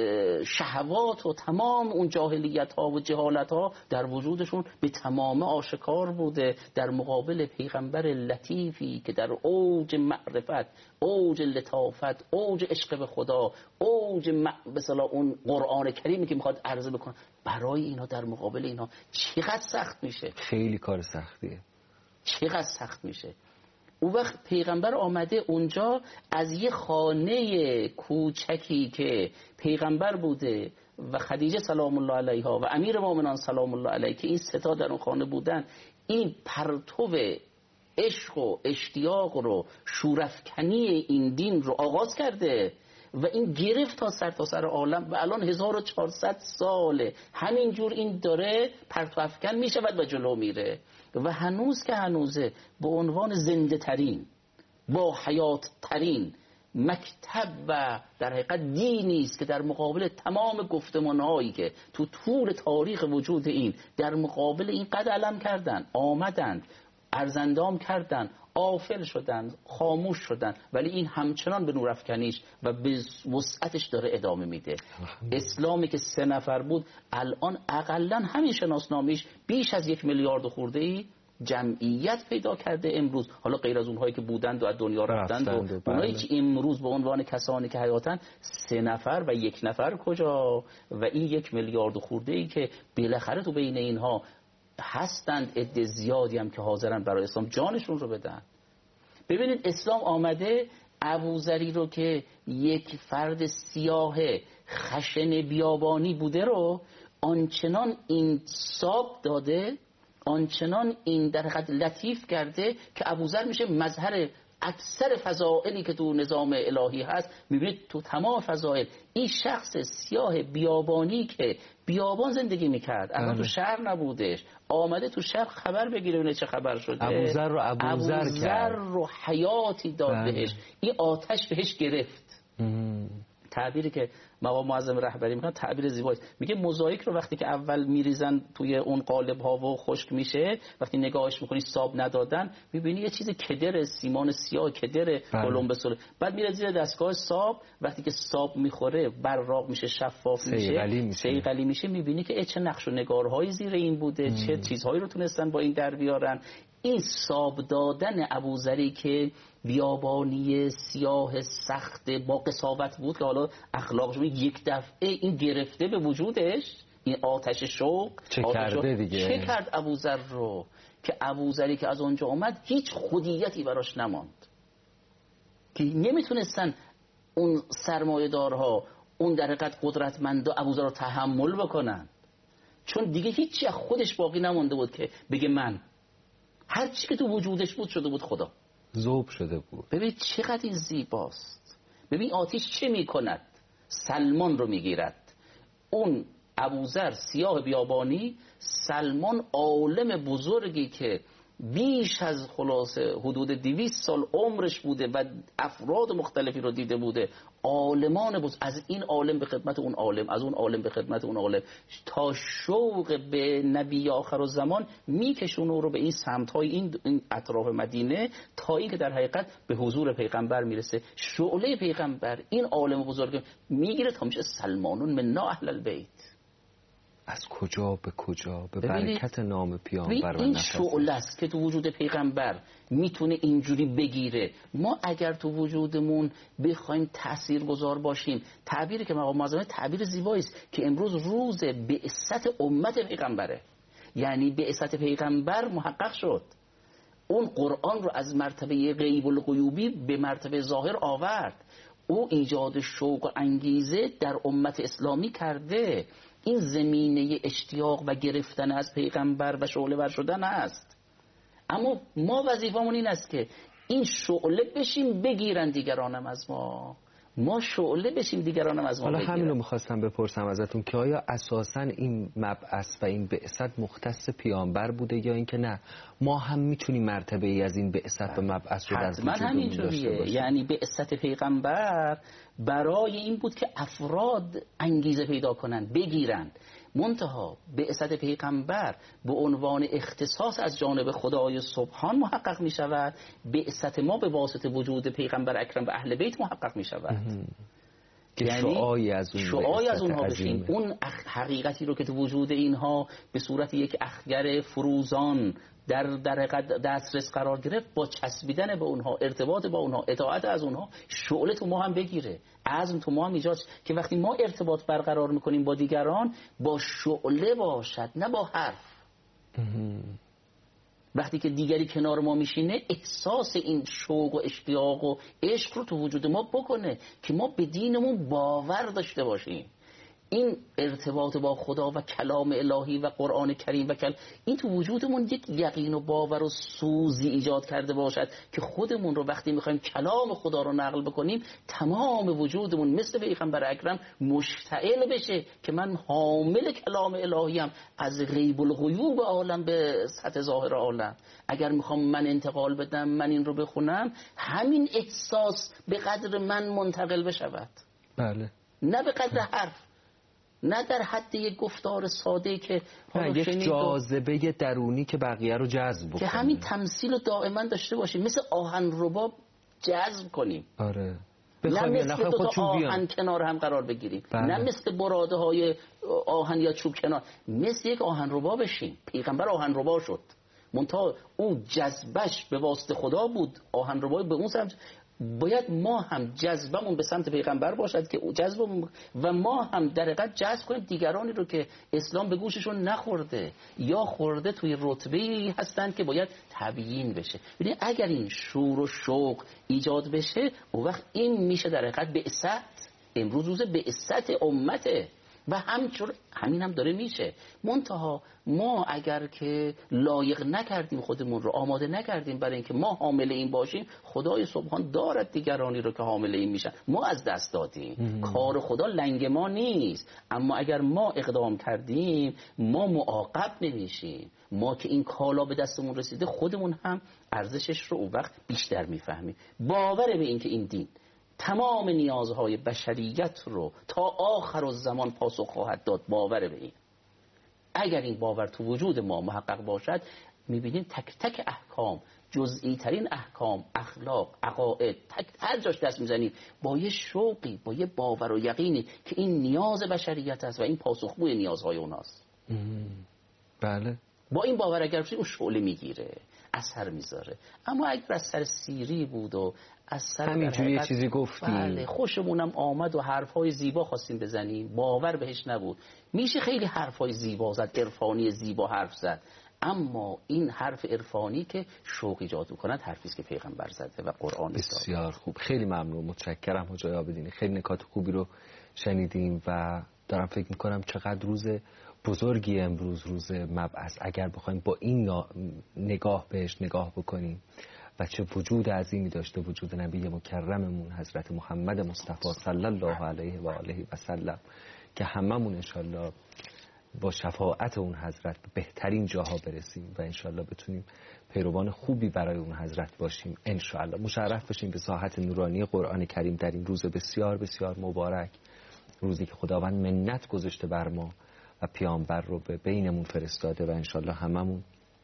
شهوات و تمام اون جاهلیت ها و جهالت ها در وجودشون به تمام آشکار بوده در مقابل پیغمبر لطیفی که در اوج معرفت، اوج لطافت، اوج عشق به خدا، اوج مثلا اون قرآن کریمی که میخواد عرضه بکنه. برای اینا در مقابل اینا چقدر سخت میشه. خیلی کار سختیه، چقدر سخت میشه. اون وقت پیغمبر آمده اونجا از یه خانه کوچکی که پیغمبر بوده و خدیجه سلام الله علیها و امیر مومنان سلام الله علیه که این ستا در اون خانه بودن، این پرتو عشق و اشتیاق رو، شورافکنی این دین رو آغاز کرده و این گرفت تا سر تا سر عالم و الان هزار و چهارصد ساله همینجور این داره پرتو افکن میشود و جلو میره و هنوز که هنوزه به عنوان زنده ترین، با حیات ترین مکتب و در حقیقت دینی است که در مقابل تمام گفتمان‌هایی که تو طول تاریخ وجود این در مقابل این قد علم کردن، آمدند، ارزندام کردن، غافل شدن، خاموش شدن، ولی این همچنان به نورافکنیش و به وسعتش داره ادامه میده. اسلامی که سه نفر بود الان اقلا همین شناسنامه‌اش بیش از یک میلیارد خورده ای جمعیت پیدا کرده امروز. حالا غیر از اونهایی که بودند و از دنیا رفتند و اونایی که امروز به عنوان کسانی که حیاتن سه نفر و یک نفر کجا، و این یک میلیارد خورده ای که بالاخره تو بین اینها هستند عده زیادی هم که حاضرن برای اسلام جانشون رو بدن. ببینید اسلام آمده ابوذری رو که یک فرد سیاه خشن بیابانی بوده رو آنچنان این ساب داده، آنچنان این در حقیقت لطیف کرده که ابوذر میشه مظهر اکثر فضائلی که تو نظام الهی هست. میبینید تو تمام فضائل این شخص سیاه بیابانی که بیابان زندگی میکرد، اما تو شهر نبودش، آمده تو شهر خبر بگیره ببینه چه خبر شده. ابوذر رو ابوذر کرد، رو حیاتی داد بله. بهش، این آتش بهش گرفت. ام. تعبیری که مقام معظم رهبری میگن تعبیر زیبایی، میگه موزاییک رو وقتی که اول میریزن توی اون قالب ها و خشک میشه، وقتی نگاهش میکنی ساب ندادن میبینی یه چیز کدر سیمان سیاه کدر کلمبس، بعد میره زیر دستگاه ساب، وقتی که ساب میخوره براق میشه، شفاف میشه، سیغلی میشه, سیغلی میشه میبینی که چه نقش و نگارهایی زیر این بوده. ام. چه چیزهایی رو تونستن با این در بیارن. این ساب دادن ابوذری که بیابانی سیاه سخت با قساوت بود که حالا اخلاقش یک دفعه این گرفته به وجودش، این آتش شوق چه کرده دیگه، چه کرد ابوذر رو که ابوذری که از اونجا اومد هیچ خودیتی براش نماند، که نمیتونستن اون سرمایه‌دارها اون در حقیقت قدرتمندا ابوذر رو تحمل بکنن، چون دیگه هیچی از خودش باقی نمونده بود که بگه من، هر چی که تو وجودش بود شده بود خدا، ذوب شده بود. ببین چقدر این زیباست. ببین آتش چه میکند؟ سلمان رو میگیرد. اون ابوذر سیاه بیابانی، سلمان عالم بزرگی که بیش از خلاصه حدود دویست سال عمرش بوده و افراد مختلفی رو دیده بوده، عالمان بود، از این عالم به خدمت اون عالم، از اون عالم به خدمت اون عالم، تا شوق به نبی آخر الزمان میکشونه رو به این سمت‌های این, این اطراف مدینه، تا این که در حقیقت به حضور پیغمبر میرسه. شعله پیغمبر این عالم بزرگ میگیره تا میشه سلمانون من اهل البیت. از کجا به کجا به برکت نام پیامبر و این نفس شعله است که تو وجود پیغمبر میتونه اینجوری بگیره. ما اگر تو وجودمون بخوایم تاثیرگذار باشیم، تعبیری که مقام معظم تعبیر زیبایی است که امروز روز بعثت امت پیغمبره، یعنی بعثت پیغمبر محقق شد. اون قرآن رو از مرتبه غیب الغیوبی به مرتبه ظاهر آورد. او ایجاد شوق و انگیزه در امت اسلامی کرده. این زمینه اشتیاق و گرفتن از پیغمبر و شعله ور شدن است. اما ما وظیفمون این است که این شعله بشیم بگیرن دیگرانم از ما، ما شعله بشیم دیگرانم از ما حالا بگیرن. همین رو میخواستم بپرسم ازتون که آیا اساساً این مبعث و این بعثت مختص پیامبر بوده یا اینکه نه ما هم میتونیم مرتبه ای از این بعثت و مبعث رو در وجودمون داشته باشیم؟ یعنی بعثت پیغمبر برای این بود که افراد انگیزه پیدا کنن بگیرن، منتها بعثت پیغمبر به عنوان اختصاص از جانب خدای سبحان محقق می شود. بعثت ما به واسطه وجود پیغمبر اکرم و اهل بیت محقق می شود. یعنی شعاعی از اون شعاعی از اونها بشیم، اون حقیقتی رو که تو وجود اینها به صورت یک اخگر فروزان در در دسترس قرار گرفت، با چسبیدن به اونها، ارتباط با اونها، اطاعت از اونها، شعله تو ما هم بگیره، عزم تو ما هم ایجاد که وقتی ما ارتباط برقرار میکنیم با دیگران با شعله باشد نه با حرف. وقتی که دیگری کنار ما میشینه احساس این شوق و اشتیاق و عشق رو تو وجود ما بکنه که ما به دینمون باور داشته باشیم. این ارتباط با خدا و کلام الهی و قرآن کریم و کل... این تو وجودمون یک یقین و باور و سوزی ایجاد کرده باشد که خودمون رو وقتی میخوایم کلام خدا رو نقل بکنیم تمام وجودمون مثل پیغمبر اکرم مشتعل بشه که من حامل کلام الهیم از غیب الغیوب عالم به سطح ظاهر عالم. اگر میخوام من انتقال بدم، من این رو بخونم، همین احساس به قدر من منتقل بشود، بله، نه به قدر حرف. نه در حد یک گفتار ساده که یک جاذبه درونی که بقیه رو جذب بکنه، که همین تمثیل رو دائما داشته باشیم، مثل آهن رباب جذب کنیم. آره. نه مثل دو تا آهن کنار هم قرار بگیریم. بله. نه مثل براده های آهن یا چوب کنار، مثل یک آهن ربا بشیم. پیغمبر آهن ربا شد، منتها او جذبش به واسطه خدا بود. آهن ربا به اون سمت باید ما هم جذبمون به سمت پیغمبر باشد که جذبمون، و ما هم در حقیقت جذب کنیم دیگرانی رو که اسلام به گوششون نخورده یا خورده توی رتبه‌ای هستند که باید تبیین بشه. ببینید اگر این شور و شوق ایجاد بشه، اون وقت این میشه در حقیقت بعثت. امروز روز بعثت امته و همچون همین هم داره میشه. منتها ما اگر که لایق نکردیم، خودمون رو آماده نکردیم برای اینکه ما حامل این باشیم، خدای سبحان دارد دیگرانی رو که حامل این میشن. ما از دست دادیم. کار خدا لنگ ما نیست، اما اگر ما اقدام کردیم ما معاقب نمیشیم. ما که این کالا به دستمون رسیده، خودمون هم ارزشش رو اون وقت بیشتر میفهمیم. باور به این که این دین تمام نیازهای بشریت رو تا آخر الزمان پاسخ خواهد داد، باور به این. اگر این باور تو وجود ما محقق باشد، میبینیم تک تک احکام، جزئی ترین احکام، اخلاق، عقاید، تک هر جاش دست میزنیم با یه شوقی، با یه باور و یقینی که این نیاز بشریت است و این پاسخگوی نیازهای اوناست. بله. با این باور اگر اون شعله میگیره، اثر میذاره. اما اگر از سر سیری بود و از سر همینجوری یه چیزی گفتیم، بله خوشمونم آمد و حرفای زیبا خواستیم بزنیم، باور بهش نبود. میشه خیلی حرفای زیبا زد، عرفانی زیبا حرف زد، اما این حرف عرفانی که شوق ایجاد کند حرفی است که پیغمبر زده و قرآن. بسیار خوب، خیلی ممنون، متشکرم حاجی آبدینی. خیلی نکات خوبی رو شنیدیم و دارم فکر میکنم چقدر روز بزرگی امروز، روز مبعث، اگر بخوایم با این نگاه بهش نگاه بکنیم و چه وجود عظیمی داشته وجود نبی مکرممون حضرت محمد مصطفی صلی الله علیه و آله و سلم، که هممون انشالله با شفاعت اون حضرت به بهترین جاها برسیم و انشالله بتونیم پیروان خوبی برای اون حضرت باشیم. انشالله مشرف بشیم به ساحت نورانی قرآن کریم در این روز بسیار بسیار مبارک، روزی که خداوند منت گذاشته بر ما و پیامبر رو به بینمون فرستاده و انشالله هممون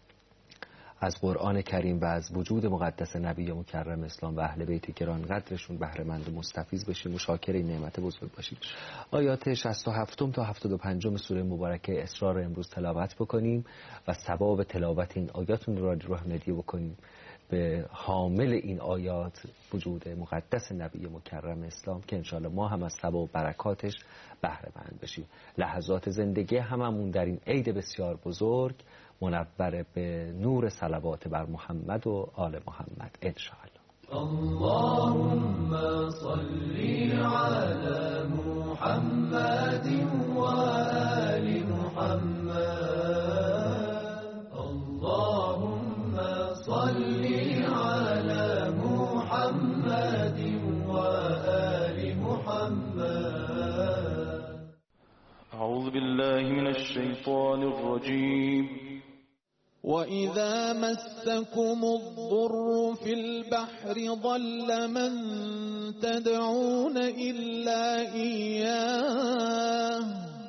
از قرآن کریم و از وجود مقدس نبی مکرم اسلام و اهل بیت گران قدرشون بهره مند و مستفیض بشیم، مشاکر این نعمت بزرگ باشیم. آیات شصت و هفت تا هفتاد و پنج سوره مبارکه اسراء رو امروز تلاوت بکنیم و ثواب تلاوت این آیات رو رو هدیه بکنیم به حامل این آیات، وجود مقدس نبی مکرم اسلام، که انشالله ما هم از ثواب و برکاتش بهره مند بشیم. لحظات زندگی هممون در این عید بسیار بزرگ منور به نور صلوات بر محمد و آل محمد انشاءالله. اللهم صل على محمد و آل محمد. اللهم صل على محمد و آل محمد. أعوذ بالله من الشيطان الرجيم. وَإِذَا مَسَّكُمُ الضُّرُّ فِي الْبَحْرِ ضَلَّ مَن تَدْعُونَ إِلَّا إِيَّاهُ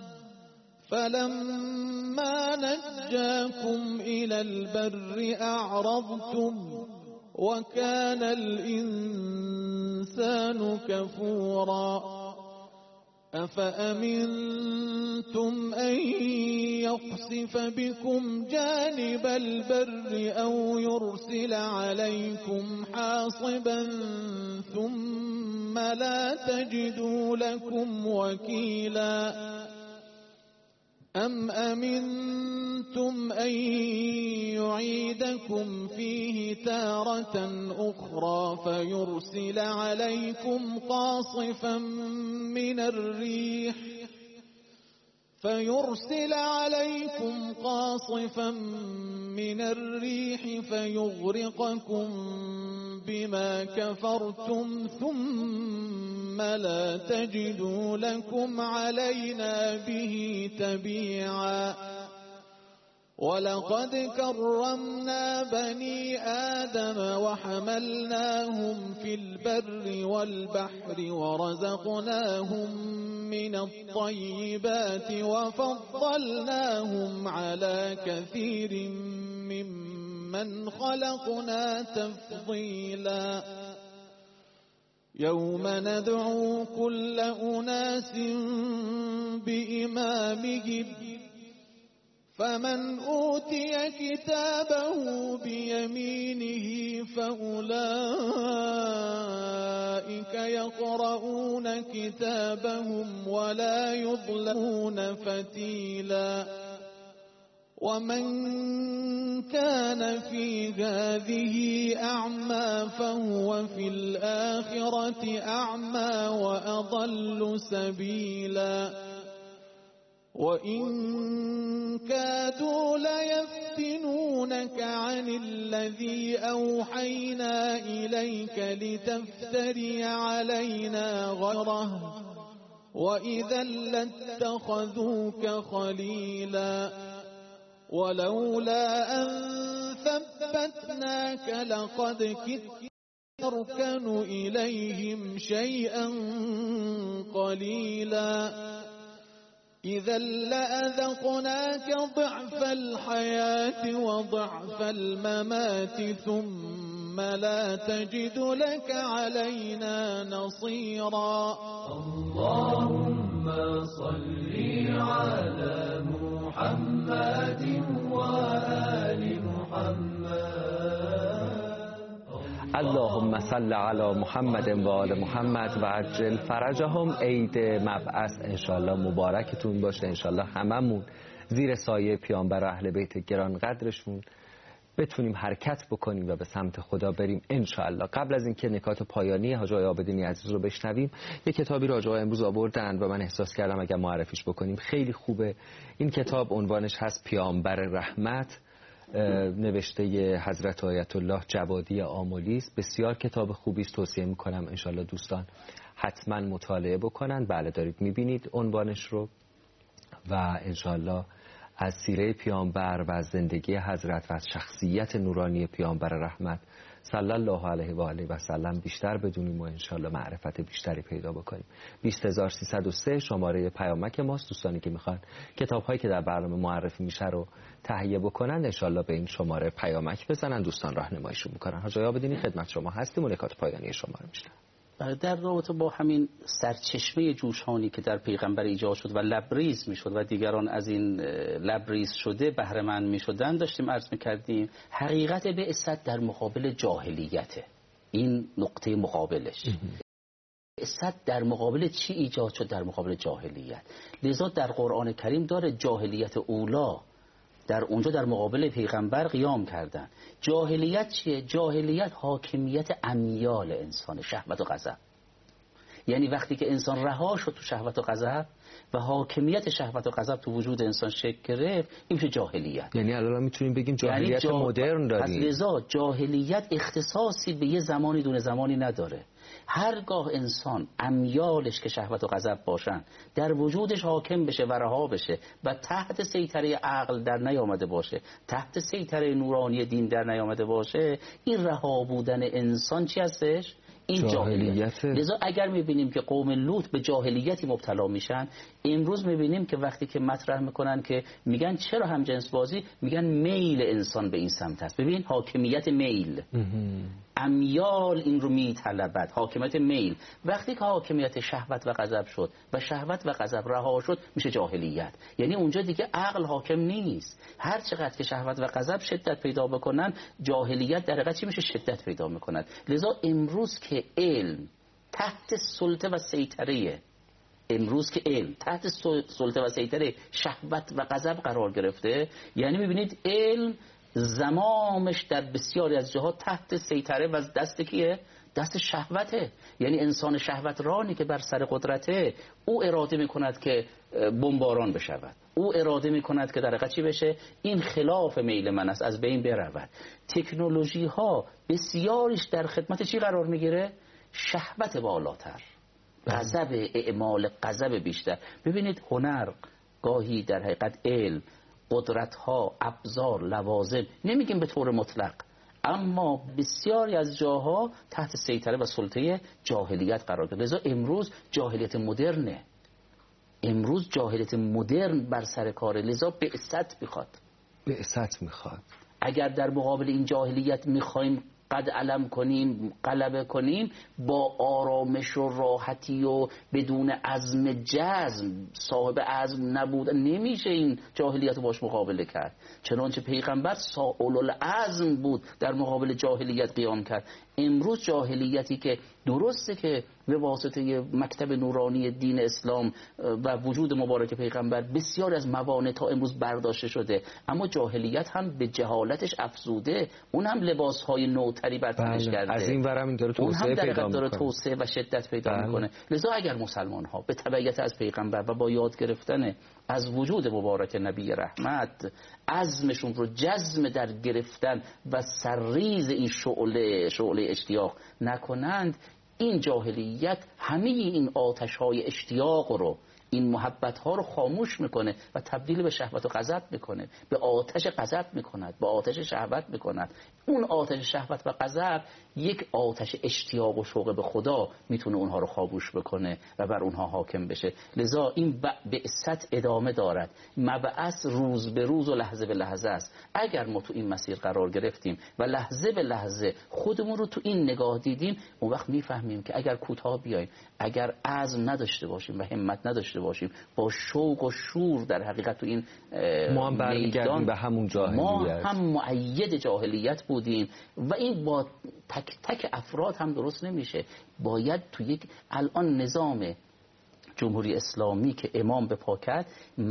فَلَمَّا نَجَّاكُمْ إِلَى الْبَرِّ أَعْرَضْتُمْ وَكَانَ الْإِنسَانُ كَفُورًا. أَفَأَمِنْتُمْ أَنْ يَخْسِفَ بِكُمْ جَانِبَ الْبَرِّ أَوْ يُرْسِلَ عَلَيْكُمْ حَاصِبًا ثُمَّ لَا تَجِدُوا لَكُمْ وَكِيلًا. أَمْ أَمِنْتُمْ أَنْ يُعِيدَكُمْ فِيهِ تَارَةً أُخْرَى فَيُرْسِلَ عَلَيْكُمْ قَاصِفًا مِنَ الرِّيحِ فيرسل عليكم قاصفا من الريح فيغرقكم بما كفرتم ثم لا تجدوا لكم علينا به تبيعا. ولقد كرمنا بني آدم وحملناهم في البر والبحر ورزقناهم من الطيبات وفضلناهم على كثير ممن خلقنا تفضيلا يوم ندعو كل أناس بإمامهم فمن أوتي كتابه بيمينه فأولئك يقرؤون كتابهم ولا يظلمون فتيلا ومن كان في هذه أعمى فهو في الآخرة أعمى وأضل سبيلا وإن كادوا ليفتنونك عن الذي أوحينا إليك لتفتري علينا غيره وإذا لاتخذوك خليلا ولولا أن ثبتناك لقد كدت تركن إليهم شيئا قليلا إذا لأذقناك ضعف الحياة وضعف الممات ثم لا تجد لك علينا نصيرا اللهم صل على محمد وآل محمد اللهم صل علی محمد و آل محمد و عجل فرجهم. عید مبعث انشالله مبارکتون باشه. انشالله هممون زیر سایه پیامبر اهل بیت گران قدرشون بتونیم حرکت بکنیم و به سمت خدا بریم انشالله. قبل از اینکه نکات پایانی حاج آقای عابدینی عزیز رو بشنویم، یک کتابی رو حاج آقا امروز آوردن و من احساس کردم اگر معرفیش بکنیم خیلی خوبه. این کتاب عنوانش هست پیامبر رحمت، نوشته حضرت آیت الله جوادی آملی است. بسیار کتاب خوبی است، توصیه میکنم انشالله دوستان حتما مطالعه بکنن. بله دارید میبینید عنوانش رو. و انشالله از سیره پیامبر و از زندگی حضرت و از شخصیت نورانی پیامبر رحمت صلی الله علیه و آله و سلم بیشتر بدونیم و انشالله معرفت بیشتری پیدا بکنیم. بیست هزار و سیصد و سه شماره پیامک ماست. دوستانی که میخوان کتاب‌هایی که در برنامه معرفی میشه رو تهیه بکنن انشالله به این شماره پیامک بزنن، دوستان راهنماییشون میکنن. حاج آقا عابدینی خدمت شما هستیم و نکات پایانی شما رو میشنویم. در رابطه با همین سرچشمه جوشانی که در پیغمبر ایجاد شد و لبریز میشد و دیگران از این لبریز شده بهره مند میشدن داشتیم عرض میکردیم حقیقت بعثت در مقابل جاهلیته. این نقطه مقابلش بعثت در مقابل چی ایجاد شد؟ در مقابل جاهلیت. لذا در قرآن کریم داره جاهلیت اولا در اونجا در مقابل پیغمبر قیام کردن. جاهلیت چیه؟ جاهلیت حاکمیت امیال انسان، شهوت و غضب. یعنی وقتی که انسان رها شد تو شهوت و غضب و حاکمیت شهوت و غضب تو وجود انسان شکل گرفت، این میشه جاهلیت. یعنی الان میتونیم بگیم جاهلیت یعنی جا... مدرن داریم. از لذا جاهلیت اختصاصی به یه زمانی دون زمانی نداره. هرگاه انسان امیالش که شهوت و غضب باشن در وجودش حاکم بشه و رها بشه و تحت سیطره عقل در نیامده باشه، تحت سیطره نورانی دین در نیامده باشه، این رها بودن انسان چی هستش؟ این جاهلیت. لذا اگر میبینیم که قوم لوط به جاهلیتی مبتلا میشن، امروز میبینیم که وقتی که مطرح میکنن که میگن چرا هم جنس بازی، میگن میل انسان به این سمت است. ببین حاکمیت میل، امیال این رو میطلبد، حاکمیت میل. وقتی که حاکمیت شهوت و غضب شد و شهوت و غضب رها شد میشه جاهلیت. یعنی اونجا دیگه عقل حاکم نیست. هر چقدر که شهوت و غضب شدت پیدا بکنن، جاهلیت در حقیقت چی میشه؟ شدت پیدا میکنن. لذا امروز که علم تحت سلطه و سیطره امروز که علم تحت سلطه و سیطره شهوت و غضب قرار گرفته، یعنی میبینید علم زمامش در بسیاری از جهات تحت سیطره و دست کیه؟ دست شهوته. یعنی انسان شهوت رانی که بر سر قدرته، او اراده میکند که بمباران بشود، او اراده میکند که در حقیقت چی بشه؟ این خلاف میل من است، از بین برود. تکنولوژی ها بسیاریش در خدمت چی قرار میگیره؟ شهوت بالاتر، غضب، اعمال غضب بیشتر. ببینید هنر گاهی در حقیقت علم قدرت‌ها، ابزار، لوازم، نمیگیم به طور مطلق، اما بسیاری از جاها تحت سیطره و سلطه جاهلیت قرار گرفت. لذا امروز جاهلیت مدرنه، امروز جاهلیت مدرن بر سر کاره، لذا بعثت میخواد. بعثت میخواد. اگر در مقابل این جاهلیت میخوایم قد علم کنیم، غلبه کنیم، با آرامش و راحتی و بدون عزم جزم، صاحب عزم نبود، نمیشه این جاهلیت رو باش مقابله کرد. چنانچه پیغمبر صاحب العزم بود در مقابل جاهلیت قیام کرد. امروز جاهلیتی که درسته که به واسطه مکتب نورانی دین اسلام و وجود مبارک پیغمبر بسیار از موانع تا امروز برداشته شده، اما جاهلیت هم به جهالتش افزوده، اون هم لباسهای نوتری بر تنش کرده، از این ورم این داره توسعه پیدا میکنه، داره توسعه و شدت پیدا بله. میکنه. لذا اگر مسلمان ها به تبعیت از پیغمبر و با یاد گرفتن از وجود مبارک نبی رحمت عزمشون رو جزم در گرفتن و سرریز این شعله شعله اشتیاق نکنند، این جاهلیت همه این آتش های اشتیاق رو، این محبت ها رو خاموش میکنه و تبدیل به شهوت و غضب میکنه، به آتش غضب میکند، به آتش شهوت میکند. اون آتش شهوت و غضب یک آتش اشتیاق و شوق به خدا میتونه اونها رو خاموش بکنه و بر اونها حاکم بشه. لذا این بعثت ادامه دارد، مبعث روز به روز و لحظه به لحظه است. اگر ما تو این مسیر قرار گرفتیم و لحظه به لحظه خودمون رو تو این نگاه دیدیم، اون وقت میفهمیم که اگر کوتاه بیایم، اگر عزم نداشته باشیم و همت نداشته باشیم، با شوق و شور در حقیقت تو این ما هم برمیگردیم به همون جاهلیت، ما هم مؤید جاهلیت بودیم و این با تک تک افراد هم درست نمیشه. باید تو یک الان نظام جمهوری اسلامی که امام به پا کرد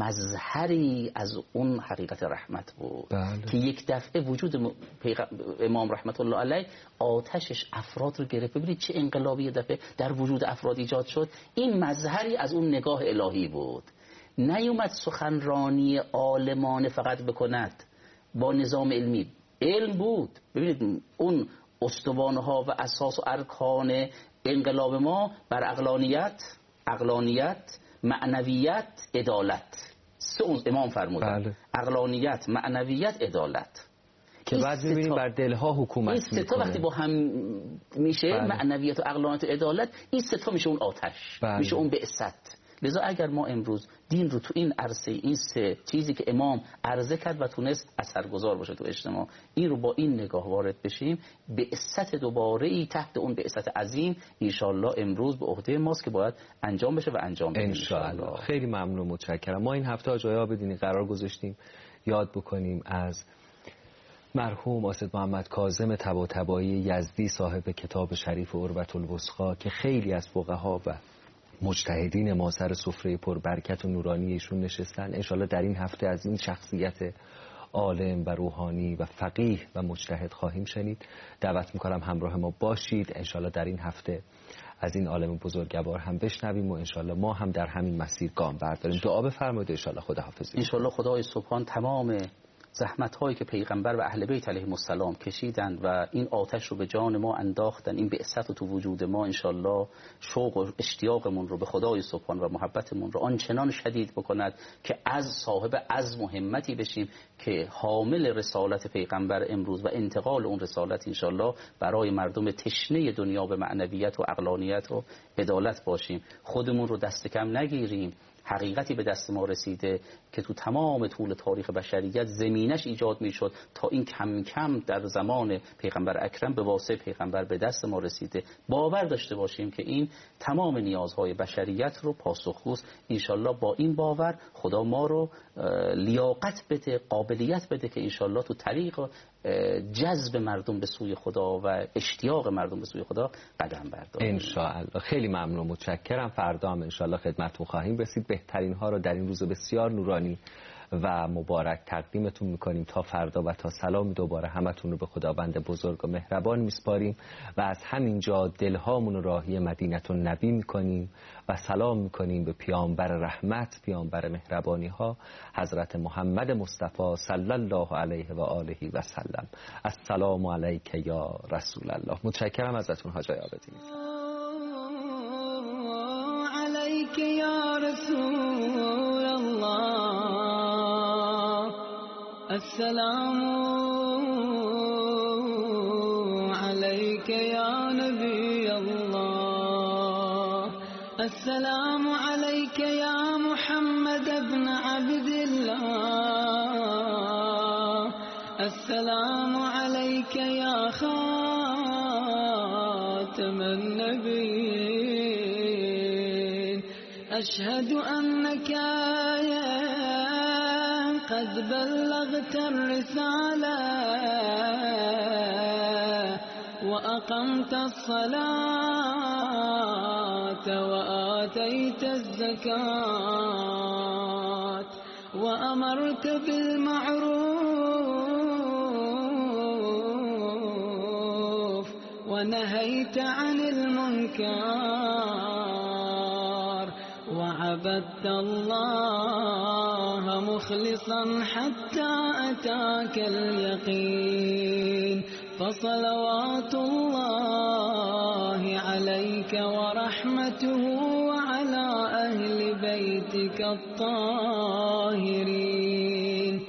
مظهری از اون حقیقت رحمت بود بله. که یک دفعه وجود امام رحمت الله علیه آتشش افراد رو گرفت. ببینید چه انقلابی دفعه در وجود افراد ایجاد شد. این مظهری از اون نگاه الهی بود. نیومد سخنرانی عالمانه فقط بکند با نظام علمی، علم بود. ببینید اون استوانها و اساس و ارکان انقلاب ما بر عقلانیت، عقلانیت، معنویت، عدالت، سه اون امام فرمودن. بله. عقلانیت، معنویت، عدالت که بعد می‌بینیم بر دلها حکومت می‌کنه. این سه تا وقتی با هم میشه بله. معنویت و عقلانیت و عدالت، این سه تا میشه اون آتش، بله. میشه اون بعثت. لذا اگر ما امروز دین رو تو این عرصه، این سه چیزی که امام عرضه کرد و تونست اثرگذار باشه تو اجتماع، این رو با این نگاه وارد بشیم، بعثت دوباره ای تحت اون بعثت عظیم انشالله امروز به عهده ماست که باید انجام بشه و انجام بشه انشالله. خیلی ممنون، متشکرم. ما این هفته آجای آبدینی قرار گذاشتیم یاد بکنیم از مرحوم اسد محمد کاظم طباطبایی یزدی، صاحب کتاب شریف عروة الوثقی، که خیلی از فقها و مجتهدین ما سر سفره پر برکت و نورانی ایشون نشستن. انشالله در این هفته از این شخصیت عالم و روحانی و فقیه و مجتهد خواهیم شنید. دعوت میکنم همراه ما باشید. انشالله در این هفته از این عالم بزرگوار هم بشنویم و انشالله ما هم در همین مسیر گام برداریم. دعا بفرمایید. انشالله خداحافظی. انشالله خدای سبحان تمام زحمت هایی که پیغمبر و اهل بیت علیهم السلام کشیدند و این آتش رو به جان ما انداختن، این بعثت رو تو وجود ما انشالله شوق و اشتیاقمون رو به خدای سبحان و محبتمون رو آنچنان شدید بکند که از صاحب عزم و همتی بشیم که حامل رسالت پیغمبر امروز و انتقال اون رسالت انشالله برای مردم تشنه دنیا به معنویت و عقلانیت و عدالت باشیم. خودمون رو دست کم نگیریم. حقیقتی به دست ما رسیده که تو تمام طول تاریخ بشریت زمینش ایجاد میشد تا این کم کم در زمان پیغمبر اکرم به واسطه پیغمبر به دست ما رسیده. باور داشته باشیم که این تمام نیازهای بشریت رو پاسخگوست. انشالله با این باور خدا ما رو لیاقت بده، قابلیت بده که انشالله تو طریق جذب مردم به سوی خدا و اشتیاق مردم به سوی خدا قدم برداریم انشالله. خیلی ممنون، متشکرم. فردا هم انشالله خدمتتون خواهیم رسید. بهترین ها رو در این روز بسیار نورانی و مبارک تقدیمتون میکنیم. تا فردا و تا سلام دوباره همتون رو به خداوند بزرگ و مهربان میسپاریم و از همینجا دلهامون راهی مدینه النبی میکنیم و سلام میکنیم به پیامبر رحمت، پیامبر مهربانی ها، حضرت محمد مصطفی صلی الله علیه و آله و سلم. السلام علیک یا رسول الله. متشکرم ازتون حاجی آبدینی. علیک یا رسول الله السلام عليك يا نبي الله. السلام عليك يا محمد بن عبد الله. السلام عليك يا خاتم النبيين. أشهد أنك قد بلغت الرسالة وأقمت الصلاة وآتيت الزكاة وأمرت بالمعروف ونهيت عن المنكر وعبدت الله مخلصا حتى أتاك اليقين. فصلوات الله عليك ورحمته وعلى أهل بيتك الطاهرين.